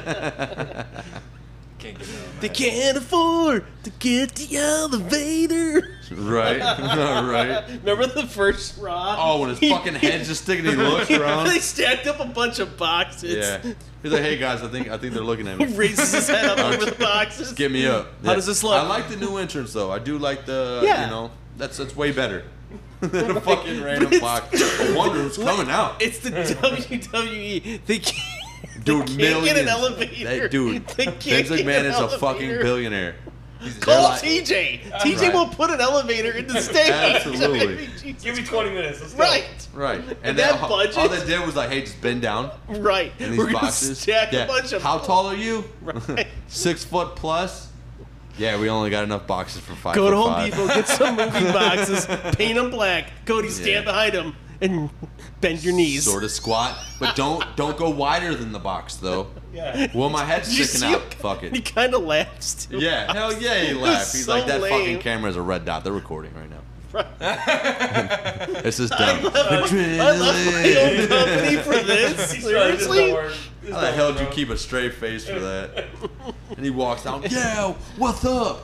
Can't get no They can't afford to get the elevator. Right, right. Remember the first Raw? Oh, when his fucking head's just sticking, he looks around. They stacked up a bunch of boxes. Yeah, he's like, "Hey guys, I think they're looking at He me. raises his head up over the boxes. Get me up." How does this look? I like the new entrance though. I do like the, that's way better than a fucking random box. I wonder who's coming out. It's the WWE. They can't. Dude, they can't millions. get an elevator. Dude, They can't Vince get McMahon an is a fucking elevator. billionaire. Call like- TJ. TJ Right. will put an elevator in the stage. Absolutely. Jesus Give me 20 minutes. Let's go. Right. Right. And then that all budget- they did was like, hey, just bend down Right. in these We're gonna boxes. stack a bunch of. How tall are you? Right. 6 foot plus? Yeah, we only got enough boxes for 5 Go to foot Home 5. Depot, get some moving boxes, paint them black. Cody, stand Yeah. behind him and bend your knees. Sort of squat, but don't go wider than the box though. Yeah. Well, my head's Did you sticking see out. him? Fuck He it. kind of laughs too. Yeah, hell yeah, he laughed. He's so like, that fucking lame. camera is a red dot. They're recording right now. Right. This is I dumb. left my own company for this. He's trying to Seriously? How the hell did you keep a straight face for that? And he walks down. Yeah, what's up?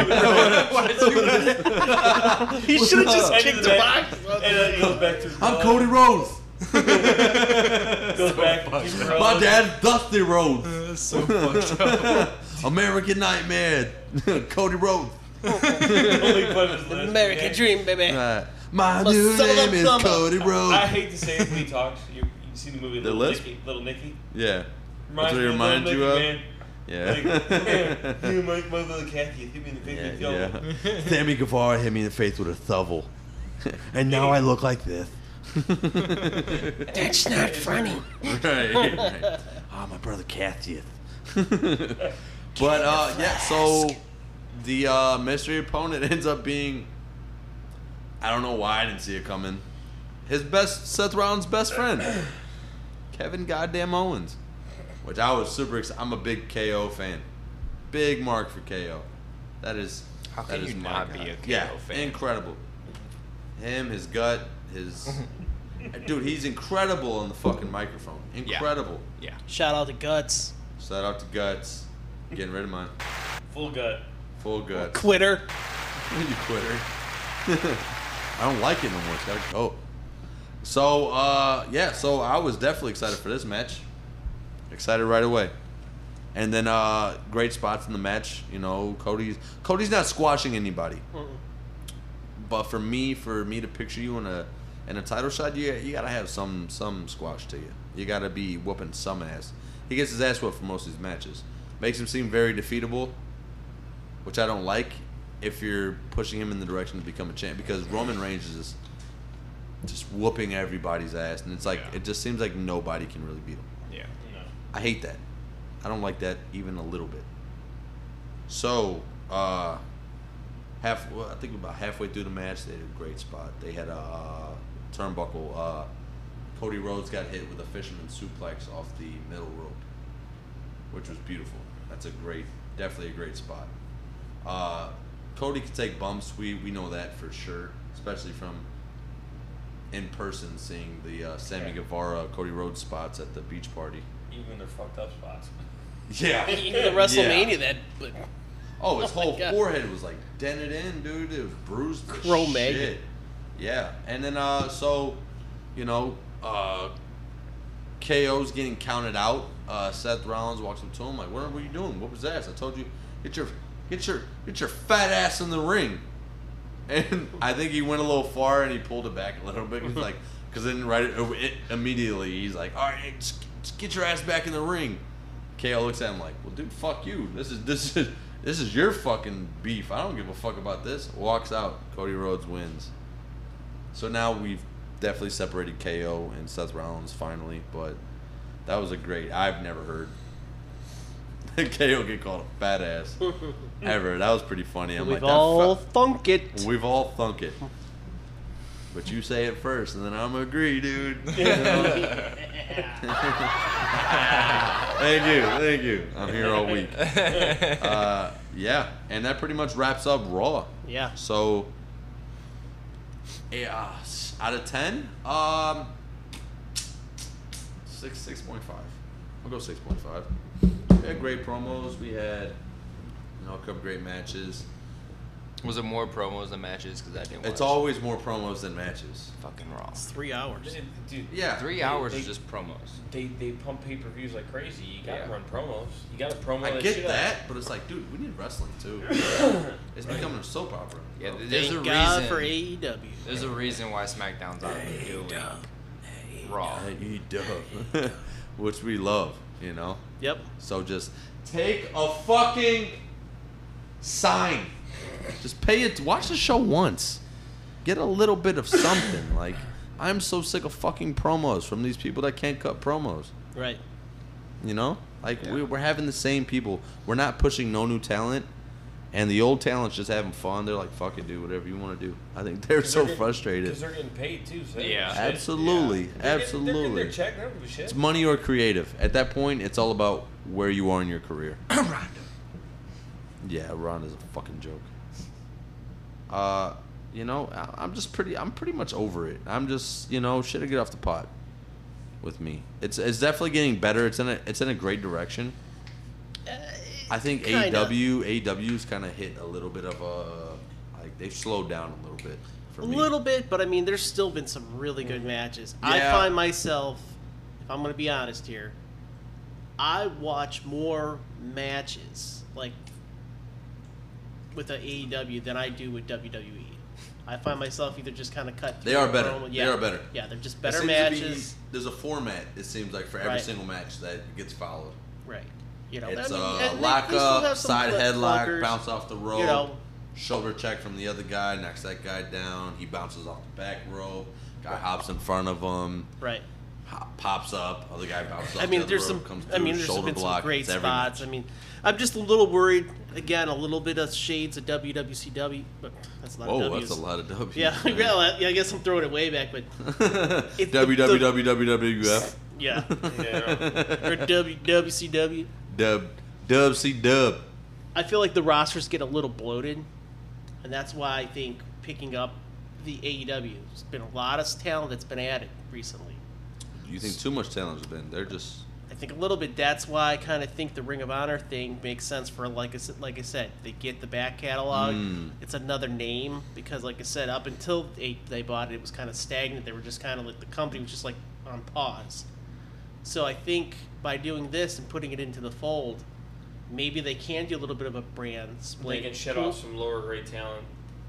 He should have just And kicked he's the back- box. And then he goes back to I'm Cody Rhodes. Goes back. My dad's Dusty Rhodes. so fucked up. American Nightmare. Cody Rhodes. American Dream, baby. My Let's new settle name up is summer. Cody I Rhodes. hate to say it when he talks. You seen the movie The Little Lisp? Nicky? Little Nicky? Yeah. Reminds That's what me he of reminds Little you of? Nicky, man. Yeah. You make my little Kathy hit me in the face with Yeah, yo. yeah. Sammy Guevara hit me in the face with a shovel. And now I look like this. That's not funny. Right. Oh, my brother Cassius. But yeah, so the mystery opponent ends up being, I don't know why I didn't see it coming, Seth Rollins' best friend, Kevin goddamn Owens. which I was super excited. I'm a big KO fan. Big mark for KO. That is. How that can is you my not guy. be a KO yeah, fan? Incredible. Him, his gut, his. Dude, he's incredible on the fucking microphone. Incredible. Yeah. Shout out to Guts. Shout out to Guts. Getting rid of mine. Full gut. Full Guts. Quitter. You quitter. I don't like it no more. It's gotta go. So, yeah. So I was definitely excited for this match. Excited right away. And then great spots in the match. You know, Cody's not squashing anybody. But for me to picture you in a title shot, you gotta have some squash to you. You gotta be whooping some ass. He gets his ass whooped for most of these matches. Makes him seem very defeatable, which I don't like if you're pushing him in the direction to become a champ, because Roman Reigns is just whooping everybody's ass, and it's like it just seems like nobody can really beat him. Yeah. No. I hate that. I don't like that even a little bit. So, I think about halfway through the match, they had a great spot. They had a turnbuckle. Cody Rhodes got hit with a fisherman suplex off the middle rope, which was beautiful. That's definitely a great spot. Cody can take bumps. We know that for sure, especially from in person seeing the Sammy Guevara, Cody Rhodes spots at the beach party. Even their fucked up spots. Yeah. Even the WrestleMania that. But, Oh, his whole God. forehead was like dented in, dude. It was bruised to Cro-Magnon. shit. Yeah, and then KO's getting counted out. Seth Rollins walks up to him like, "What were you doing? What was that?" I told you, get your fat ass in the ring. And I think he went a little far and he pulled it back a little bit. He's like, because then immediately he's like, "All right, just get your ass back in the ring." KO looks at him like, "Well, dude, fuck you. This is your fucking beef. I don't give a fuck about this." Walks out. Cody Rhodes wins. So now we've definitely separated KO and Seth Rollins finally, but that was a great. I've never heard KO get called a fat ass ever. That was pretty funny. I'm we've like, all thunk it. we've all thunk it. But you say it first, and then I'm gonna agree, dude. Thank you. I'm here all week. Yeah, and that pretty much wraps up Raw. Yeah. So, out of 10, 6.5. I'll go 6.5. We had great promos. We had, a couple great matches. Was it more promos than matches? Because I didn't watch. It's always more promos than matches. fucking Raw. It's 3 hours. Dude, Yeah. 3 hours is just promos. they pump pay-per-views like crazy. You gotta Yeah. run promos. You gotta promo I that get shit that, but it's like, dude, we need wrestling too. It's becoming a soap opera. Yeah, bro. there's a Thank God reason. for AEW. There's a reason why SmackDown's on doing Raw. AEW, which we love, Yep. So just take a fucking sign. Just pay it. Watch the show once. Get a little bit of something. Like, I'm so sick of fucking promos from these people that can't cut promos. Right. Like Yeah. we're having the same people. We're not pushing no new talent, and the old talent's just having fun. They're like, "Fuck it, do whatever you want to do." I think they're so frustrated. Because they're getting paid too. So they Yeah. don't give a shit. Absolutely, They're absolutely. getting their check. They don't give a shit. It's money or creative. At that point, it's all about where you are in your career. Ronda. Yeah, Ronda's a fucking joke. I'm pretty much over it. I'm just, shit'll get off the pot with me. It's definitely getting better. It's in a great direction. I think Kinda. AEW's kind of hit a little bit of they've slowed down a little bit for A me. little bit, but I mean, there's still been some really good matches. I Yeah. find myself, if I'm going to be honest here, I watch more matches like with the AEW than I do with WWE. I find myself either just kind of cut. They through are the better. promo- They are better. Yeah, they're just It better seems to be- matches. there's a format, it seems like, for every Right. single match that gets followed. Right. It's It's lock lock up, side headlock, bounce off the rope, You know. shoulder check from the other guy, knocks that guy down. He bounces off the back rope. Guy hops in front of him, Right. pops up. Other guy bounces off I mean, the other there's rope, some. comes I mean, through, there's shoulder been some block. great It's every spots. match. I mean, I'm just a little worried. Again, a little bit of shades of WWCW, but that's a lot Whoa, of W's. that's a lot of W's. Yeah, man. yeah, I guess I'm throwing it way back, but If the- WWF. Yeah. Yeah. Or WCW. Dub C Dub. I feel like the rosters get a little bloated, and that's why I think picking up the AEW. There's been a lot of talent that's been added recently. You think too much talent has been? They're just. I think a little bit. That's why I kind of think the Ring of Honor thing makes sense for like I said, they get the back catalog. It's another name because, like I said, up until they bought it, it was kind of stagnant. They were just kind of like the company was just like on pause. So I think by doing this and putting it into the fold, maybe they can do a little bit of a brand split. They can shed off some lower grade talent.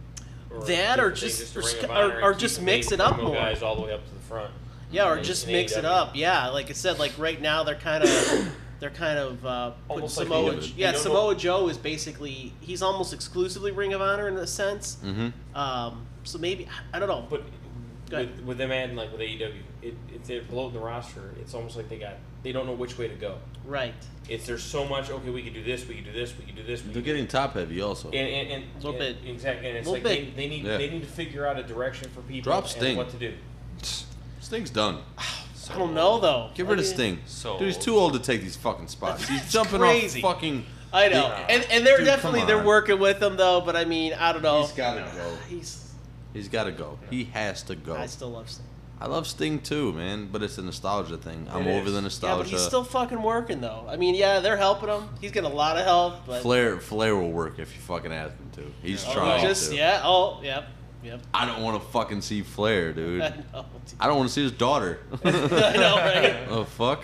That or different just- things to Ring of or Honor and just keep mix the it up promo more. guys all the way up to the front. Yeah, or in- just in mix it AEW. up. Yeah, like I said, like right now they're kind of putting Almost like Samoa. they- Yeah, they don't Samoa Joe is basically he's almost exclusively Ring of Honor in a sense. Mm-hmm. So maybe I don't know. But Go ahead. with them adding like with AEW, if they're bloating the roster, it's almost like they don't know which way to go. Right. There's so much. Okay, we could do this. We could do this. We could do this. We They're could getting top heavy also. and A little bit. exactly. And it's Little like bit. they need Yeah. they need to figure out a direction for people Drop and Sting. what to do. Sting's done. I don't know though. Get rid I of mean, Sting. So Dude, he's too old to take these fucking spots. He's That's jumping crazy. off fucking. I know, and they're Dude, definitely come they're on. working with him though. But I mean, I don't know. He's gotta go. He's got to go. He has to go. I still love Sting. I love Sting too, man, but it's a nostalgia thing. I'm It over is. the Yeah, nostalgia. but he's still fucking working though. I mean, yeah, they're helping him. He's getting a lot of help. But Flair will work if you fucking ask him to. He's Oh, trying just to. yeah. Oh, yep. I don't want to fucking see Flair, dude. I know. I don't want to see his daughter. I know, right? Oh fuck.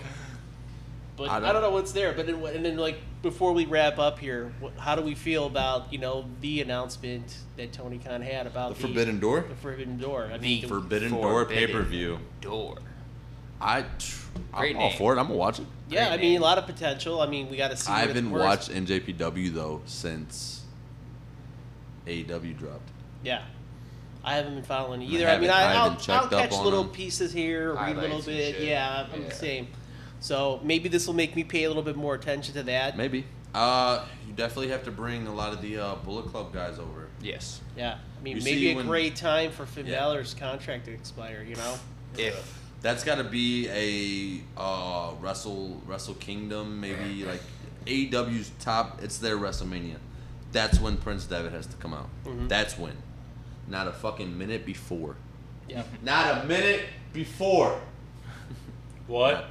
But I I don't- don't know what's there. But and then like before we wrap up here, how do we feel about the announcement that Tony Khan had about The Forbidden Door? The Forbidden Door. I The mean, Forbidden Door pay-per-view. Door. I'm Great all name. for it. I'm gonna watch it. yeah, I great mean name. a lot of potential. I mean, we got to see. I where haven't where's- watched NJPW though since AEW dropped. Yeah. I haven't been following it either. I I mean, haven't I'll checked up catch on little them. pieces here, read a little Highlights and bit. shit. Yeah, I'm Yeah. the same. So maybe this will make me pay a little bit more attention to that. Maybe. You definitely have to bring a lot of the Bullet Club guys over. Yes. Yeah, I mean, You maybe see a when- great time for Finn Yeah. Balor's contract to expire. If That's got to be a Wrestle Kingdom, maybe like AEW's top. It's their WrestleMania. That's when Prince Devitt has to come out. Mhm. That's when, not a fucking minute before. Yeah. Not a minute before. What?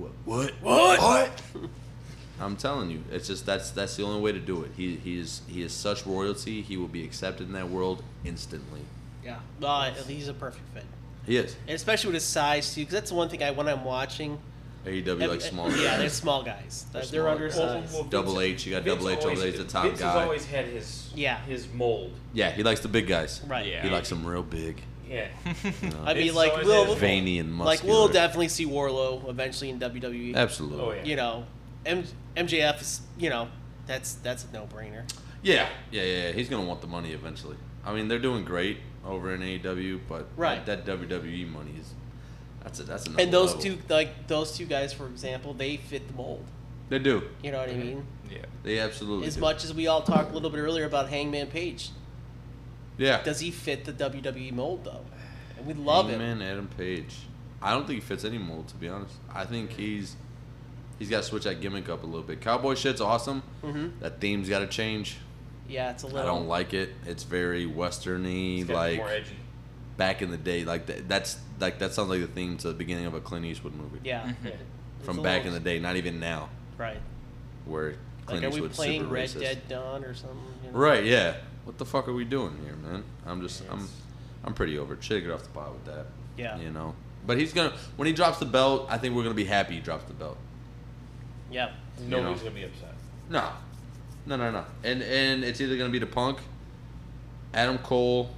What? I'm telling you, it's just that's the only way to do it. He is such royalty. He will be accepted in that world instantly. Yeah. Well, he's a perfect fit, He is. and especially with his size too. Because that's the one thing when I'm watching. AEW like small. Yeah, guys. they're small guys. They're small undersized. Well, Double H, you got Double H over there, he's the top Vince guy. has always had his Yeah. his mold. Yeah, he likes the big guys. Right. Yeah. He likes them real big. Yeah. You know? I mean, Vince like always we'll has Veiny and like muscular. we'll definitely see Warlow eventually in WWE. Absolutely. Oh yeah. You know, MJF is that's a no brainer. Yeah. He's gonna want the money eventually. I mean, they're doing great over in AEW, but Right. that WWE money is that's another And those level. those two guys, for example, they fit the mold. They do. You know what I mean? yeah. They absolutely As do. much as we all talked a little bit earlier about Hangman Page, Yeah. does he fit the WWE mold though? And we love him. Hangman Adam Page. I don't think he fits any mold, to be honest. I think he's got to switch that gimmick up a little bit. Cowboy shit's awesome. Mm-hmm. That theme's got to change. Yeah, it's a little. I don't like it. It's very westerny, It's gotta be like more edgy. back in the day. Like that sounds like the theme to the beginning of a Clint Eastwood movie. Yeah. Yeah. From back in the day, not even now, Right. where Clint Like, are we Eastwood's playing super Red racist. Dead Dawn or something? Right? Yeah. What the fuck are we doing here, man? I'm pretty over it. Should get off the pot with that. Yeah. You know. But he's gonna when he drops the belt. I think we're gonna be happy he drops the belt. Yeah. Nobody's gonna be upset. No. And it's either gonna be the Punk, Adam Cole.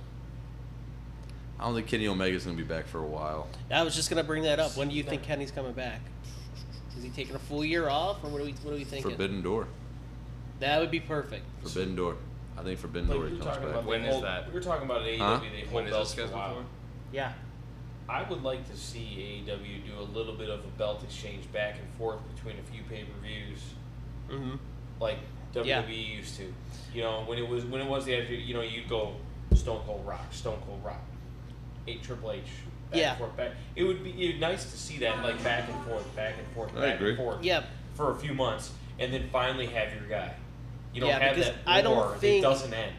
I don't think Kenny Omega's gonna be back for a while. I was just gonna bring that up. When do you think Kenny's coming back? Is he taking a full year off, or what are we thinking? Forbidden Door. That would be perfect. Forbidden Door. I think Forbidden Like Door we he were comes talking back. about, When they is hold- that? We were talking about AEW. Huh? They hold When is it belts for a scheduled while. for? Yeah. I would like to see AEW do a little bit of a belt exchange back and forth between a few pay-per-views, Mm-hmm. like WWE Yeah. used to. You know, when it was the you'd go Stone Cold Rock, Triple H, Yeah. and forth, back. It would be nice to see that like back and forth, back and forth, I back agree. and forth. Yep. For a few months, and then finally have your guy. You don't Yeah, have because that I don't war think- it doesn't end.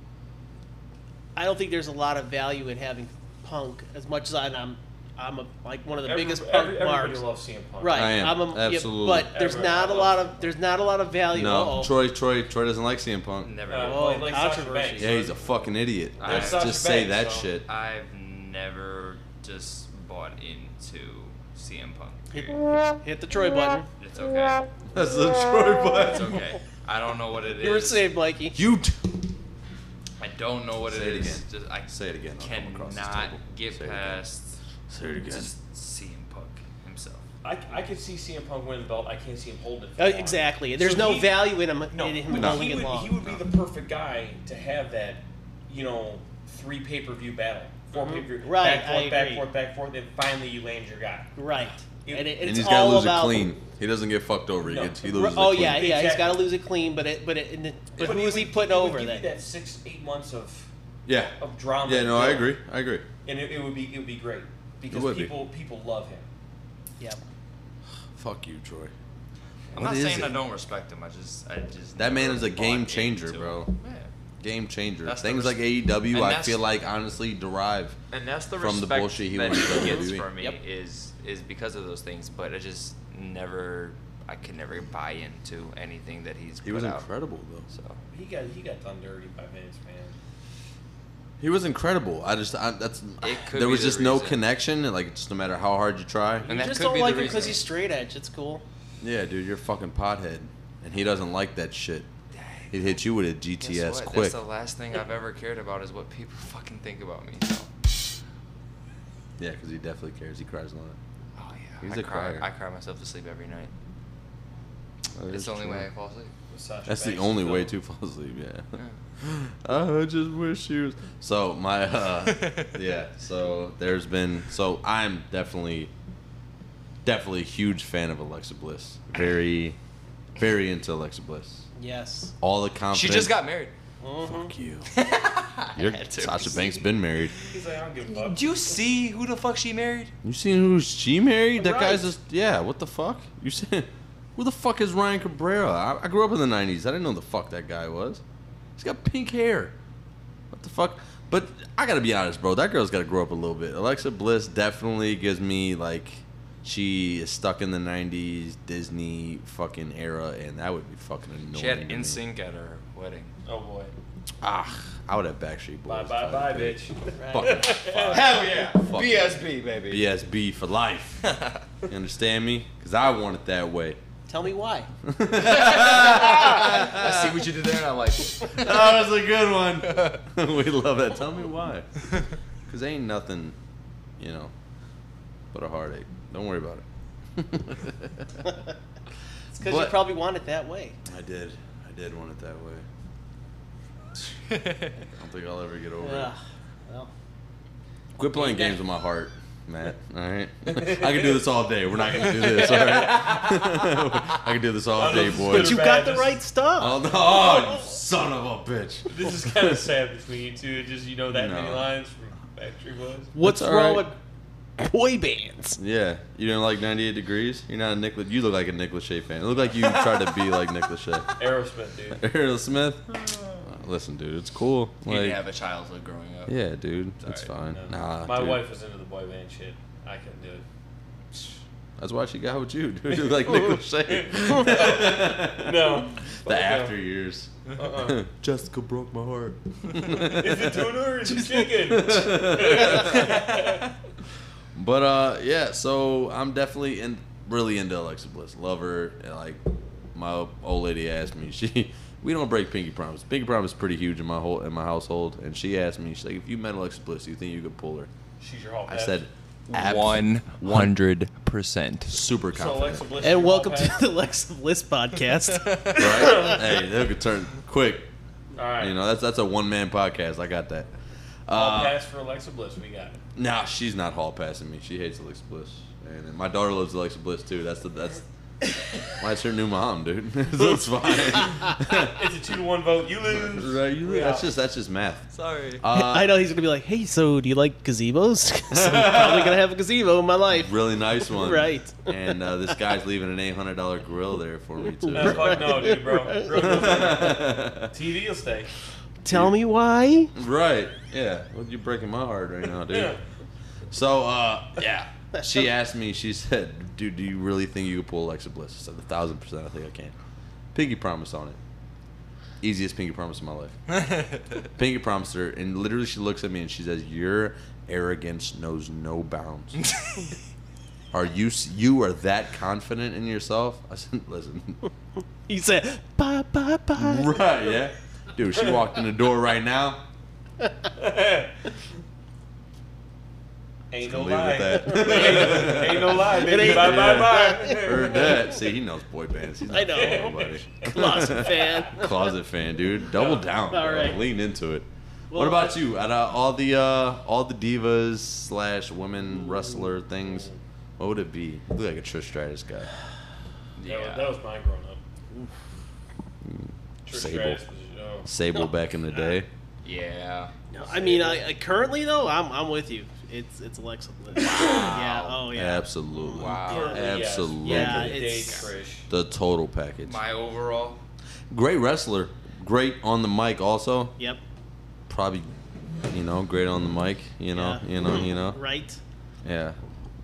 I don't think there's a lot of value in having Punk as much as I'm like one of the biggest Punk Everybody marks. loves CM Punk. Right. I am, yeah, absolutely. but there's Everyone not a lot of value. No, Uh-oh. Troy doesn't like CM Punk. Never. Oh, like Sasha controversy. Banks. Yeah, he's a fucking idiot. I- Let's Sasha just say Banks, that so- shit. I've never just bought into CM Punk. Hit, Period. hit the Troy button. It's okay. That's the Troy It's button. okay. I don't know what it is. You were saved, Mikey. You I don't know what Say it it is. again. Just, I Say it again. I'll come across this cannot table. get Say it again. past Say it again. just CM Punk himself. I can see CM Punk winning the belt. I can't see him holding it. For long. Exactly. There's So no he- value in him No, in him but holding he it would, long. he would be the perfect guy to have that, 3 pay-per-view battle, 4 pay-per-view, Mm-hmm. Right, back I forth, back agree. forth, back forth, then finally you land your guy. Right. It- and And it's he's got to all lose about it clean. He doesn't get fucked over. No. He loses Oh it clean. yeah, he's Exactly. got to lose it clean. But who is he putting over then? then? That 6-8 months of Yeah. drama. Yeah, no, I build. agree. And it would be great because would be. people love him. Yep. Fuck you, Troy. I'm What not is saying it? I don't respect him. I just That man never is a game bought changer, into bro. him. Yeah. Game changer. That's the Things res- like AEW, and I that's- feel like honestly derive. And that's the From the respect bullshit he that went to he gets WWE. from me Yep. is because of those things. But I could never buy into anything that he's He put was out. incredible though. So He got done dirty by Vince, man. He was incredible. It could there be was the just no reason. connection. Like just no matter how hard you try. And You that just could don't be like the him because reason. he's straight edge. It's cool. Yeah, dude, you're a fucking pothead, and he doesn't like that shit. He'd hit you with a Guess GTS what? quick. That's the last thing I've ever cared about is what people fucking think about me. So. Yeah, because he definitely cares. He cries a lot. Oh yeah. He's I a cry. crier. I cry myself to sleep every night. That It's is the only true. way I fall asleep. With Sasha That's the Banks only and way Phil. to fall asleep. Yeah. Yeah. I just wish she was. So my yeah. So there's been. So I'm definitely a huge fan of Alexa Bliss. Very into Alexa Bliss. Yes. All the confidence. She just got married. Fuck you. You're, had to. Sasha Banks been married. He's like, I don't give a fuck. Did you see who the fuck she married? You seen who she married? That guy's Right. just yeah. What the fuck? You seen? Who the fuck is Ryan Cabrera? I grew up in the '90s. I didn't know the fuck that guy was. He's got pink hair. What the fuck? But I gotta be honest, bro. That girl's gotta grow up a little bit. Alexa Bliss definitely gives me like she is stuck in the '90s Disney fucking era, and that would be fucking annoying. She had to me. NSYNC at her wedding. Oh boy. I would have Backstreet Boys. Bye, bitch. Fucking Hell yeah. Fuck. BSB, baby. BSB for life. You understand me? Because I want it that way. Tell me why. I see what you did there, and I'm like, That was a good one. We love that. Tell me why. Because ain't nothing, but a heartache. Don't worry about it. It's because you But- probably want it that way. I did want it that way. I don't think I'll ever get over Ugh. it. Well, Quit playing games with my heart, Matt. All right? I can do this all day. We're not going to do this, all right? I can do this all day, boy. but you got the right stuff. Oh, no. Oh, you son of a bitch. This is kind of sad between you two. Just that many No. lines from Backstreet Boys. What's That's all wrong right. with boy bands? Yeah, you don't like 98 Degrees? You're not a Nick. You look like a Nick Lachey fan. You look like you tried to be like Nick Lachey. Aerosmith, dude. Aerosmith? Listen, dude, it's cool. you Like, didn't have a childhood growing up. yeah, dude, it's alright. fine. No. Nah, My dude. wife was into the boy band shit. I couldn't do it. That's why she got with you, dude. You look like Nick Lachey. No. The after years. Uh-uh. Jessica broke my heart. Is it tuna or is it chicken? But yeah, so I'm definitely really into Alexa Bliss. Love her. And, like my old lady asked me, we don't break pinky promise. Pinky promise is pretty huge in my household, and she asked me, she's like, if you met Alexa Bliss, do you think you could pull her? She's your hall I pass. said, 100%. super So confident. Alexa Bliss. And your welcome hall to pass? the Alexa Bliss podcast. Right? Hey, they could turn quick. All right. That's a one-man podcast. I got that. Hall pass for Alexa Bliss. We got it. Nah, she's not hall passing me. She hates Alexa Bliss, and my daughter loves Alexa Bliss too. That's Well, that's her new mom, dude. So it's fine. It's a 2-1 vote. You lose. Right? You, Yeah. that's just math. Sorry. I know he's gonna be like, "Hey, so do you like gazebos? 'Cause I'm probably gonna have a gazebo in my life." Really nice one. Right. And this guy's leaving an $800 grill there for me too. No, fuck no, dude, bro. TV will stay. Tell me why. Right. Yeah. Well, you're breaking my heart right now, dude. Yeah. So, yeah. She asked me, she said, dude, do you really think you could pull Alexa Bliss? I said, 1,000% I think I can. Pinky promise on it. Easiest pinky promise in my life. Pinky promised her, and literally she looks at me and she says, your arrogance knows no bounds. You are that confident in yourself? I said, listen. He said, "Bye, bye, bye." Right, yeah. Dude, she walked in the door right now. Ain't no Leave it lie. at that. Ain't no lie, baby. ain't- Bye, bye, bye. Heard that. See, he knows boy bands. He's not I know. nobody. Closet fan. Closet fan, dude. Double down. All Bro. right. Lean into it. Well, What about you? Out of all the divas / women wrestler things, what would it be? You look like a Trish Stratus guy. That was mine growing up. Trish Sable. Stratus was, Sable back in the day. Yeah. No, I mean, I currently though, I'm with you. It's Alexa Bliss. Yeah. Oh yeah. Absolutely. Wow. Absolutely. Yeah, Back in the day, it's- Trish. The total package. My overall. Great wrestler. Great on the mic also. Yep. Probably, great on the mic. Yeah. Right. Yeah.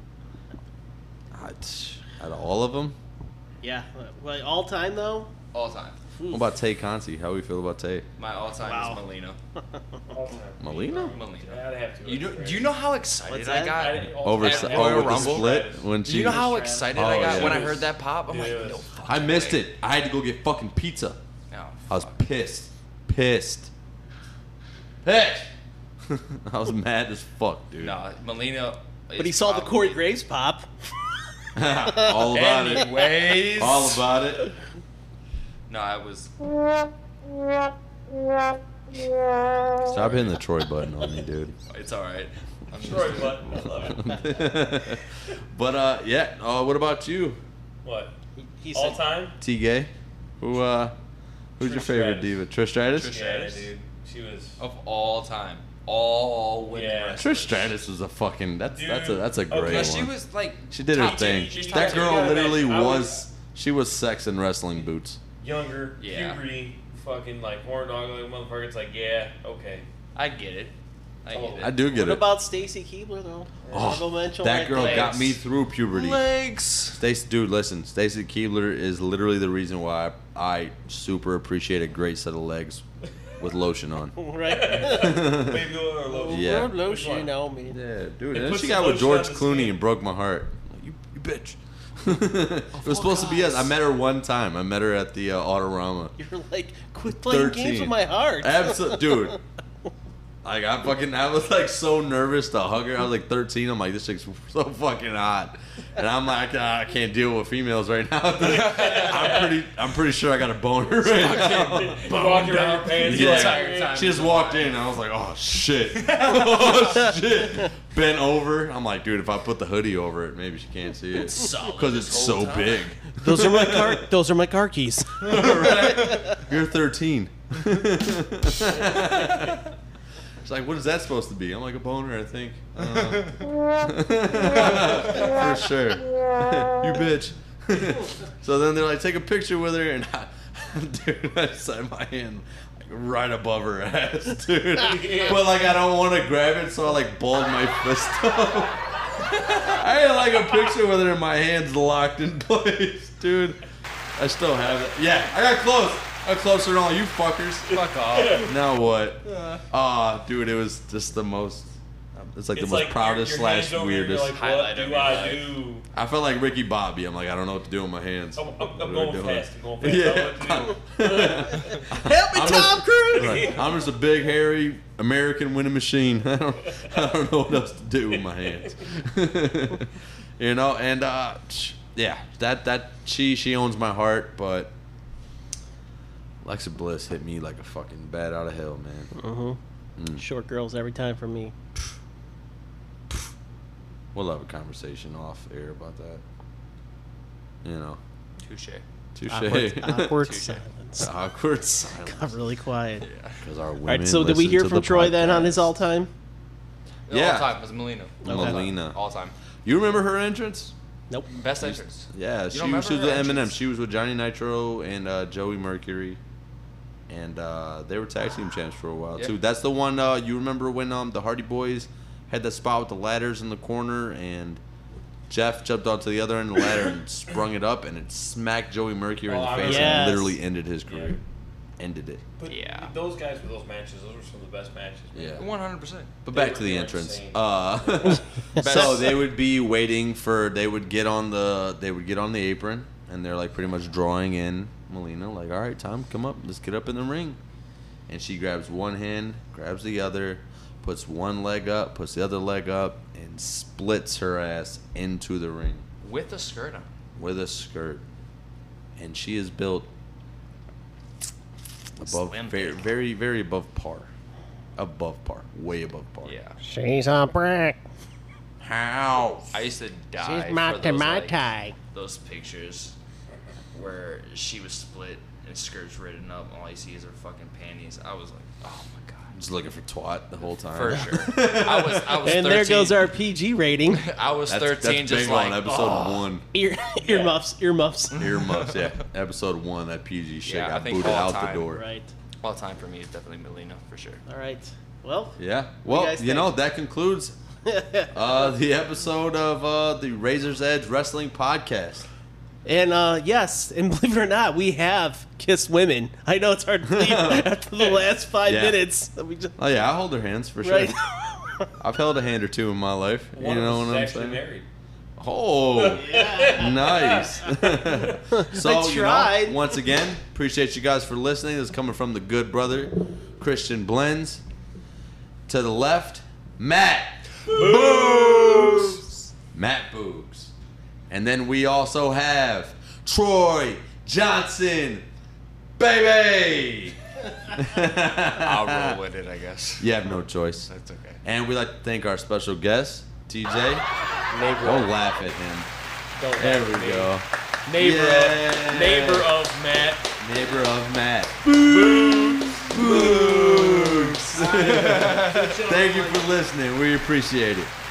Out of all of them, Yeah. Well, all time though. All time. what about Tay Conti? How we feel about Tay? My all time Wow. is Melina. All time. Melina? Melina. I'd have to. Do you know how excited What's I that? got? Over At over Royal the Rumble? split when Do she. you know how excited I Oh, got yeah. when I heard that pop? I'm like, Dude. no fucking I missed way. it. I had to go get fucking pizza. No. I was pissed. Pissed. I was mad as fuck, dude. No, Melina. But he saw the Corey Graves pop. All about it. Anyways. All about it. No, I was. Stop hitting the Troy button on me, dude. It's all right. I'm used Troy to it. Button. I love it. But yeah. What about you, What? He All said, time? T. Gay? Who's your Trish favorite Stratus. diva? Trish Stratus. Trish Yeah, Stratus. dude. She was. Of all time, all women Yeah. wrestlers. Trish Stratus was a fucking. That's a Dude. great Okay. No, one. she was like. She did her top thing. tier. She's top That tier. girl Yeah, literally man, I was. She was sex in wrestling boots. Younger, Yeah. puberty, fucking like horn dog like motherfucker. It's like, yeah, okay. I get it. I get it. I do get "What it. about Stacy Keibler though?" Honorable mention That right girl there. got me through puberty. Legs. Stacy, dude, listen. Stacy Keibler is literally the reason why I super appreciate a great set of legs with lotion on. Right. Baby oil or lotion? Yeah. Lord knows Which one? you know me. Yeah, dude. It And then puts she the got with lotion George on the Clooney skin. and broke my heart. Like, you bitch. It was supposed to be us. I met her one time. I met her at the Autorama. You're like, quit playing games 13. with my heart. Absolutely, dude. Like I was like so nervous to hug her. I was like 13. I'm like, this chick's so fucking hot, and I'm like, I can't deal with females right now. I'm pretty sure I got a boner right now. Walking around your pants. Yeah. Entire time. She just walked in, and I was like, oh shit, oh shit. Bent over. I'm like, dude, if I put the hoodie over it, maybe she can't see it because it's so big. Those are my car keys. You're 13. She's like, what is that supposed to be? I'm like, a boner, I think. I don't know. For sure. You bitch. So then they're like, take a picture with her, and I set my hand like, right above her ass, dude. But like, I don't want to grab it, so I like balled my fist up. I had like a picture with her, and my hands locked in place, dude. I still have it. Yeah, I got close. I got closer than all you fuckers. Fuck off. Now what? Dude, it was just the most. It's like the most proudest your hands / over here, weirdest. You're like, highlight what of do your I life. do? I felt like Ricky Bobby. I'm like, I don't know what to do with my hands. I'm What do I going do? fast. I'm going fast. Yeah. I don't know what to do. Help me, I'm Tom just- Cruise. Like, I'm just a big, hairy American winning machine. I don't know what else to do with my hands. And yeah, that she owns my heart, but Alexa Bliss hit me like a fucking bat out of hell, man. Short girls every time for me. We'll have a conversation off air about that. Touche. Touche. Awkward Touche. silence. Awkward silence. Got really quiet. Because our women All right, so did we listen hear to from the Troy then on podcast. his all-time? Yeah. All time. It was Melina. Melina. All time. You remember her entrance? Nope. Best entrance. Yeah, she don't was remember with her Eminem. entrance? She was with Johnny Nitro and Joey Mercury. And they were tag team champs for a while, Yeah. too. That's the one, you remember when the Hardy Boys had that spot with the ladders in the corner and Jeff jumped onto the other end of the ladder and sprung it up and it smacked Joey Mercury in Oh, the I face remember and that. literally ended his career. Ended it. But Yeah. those guys with those matches, those were some of the best matches. man. Yeah. 100%. But They back were- to the they were entrance. insane. So they would be waiting for. They would get on the apron, and they're like pretty much drawing in Melina. Like, all right, Tom, come up, let's get up in the ring. And she grabs one hand, grabs the other, puts one leg up, puts the other leg up, and splits her ass into the ring With a skirt on. with a skirt. And she is built above, Slim very, thick. very, very above par. Above par, way above par. Yeah. She's a brick. How? I used to die She's for my those, like, tie. those pictures where she was split and skirts written up and all you see is her fucking panties. I was like, oh my god. Just looking for twat the whole time. For sure. I was And 13. there goes our PG rating. I was That's 13 that's just big like, on episode 1. Earmuffs. Earmuffs, yeah. Episode 1, that PG shit Yeah, I got think booted all out the time. door. Right. all time for me is definitely Melina for sure. All right. Well, Yeah. What do Well, you you guys know, think? that concludes the episode of the Razor's Edge Wrestling Podcast. and yes, and believe it or not, we have kissed women. I know it's hard to believe after the last 5 Yeah. minutes. That we just, Oh, yeah, I hold their hands for sure. right. I've held a hand or two in my life. One you know of us what is I'm actually saying? married. Oh, nice. So, I tried. you know, once again, appreciate you guys for listening. This is coming from the good brother, Christian Blends. To the left, Matt Boogs. Matt Boogs. And then we also have Troy Johnson, baby. I'll roll with it, I guess. You have no choice. That's okay. And we'd like to thank our special guest, TJ. Neighbor. Don't laugh at him. Don't There laugh we at me. go. Neighbor Yeah. of neighbor of Matt. Neighbor of Matt. Boogs. Thank you for listening. We appreciate it.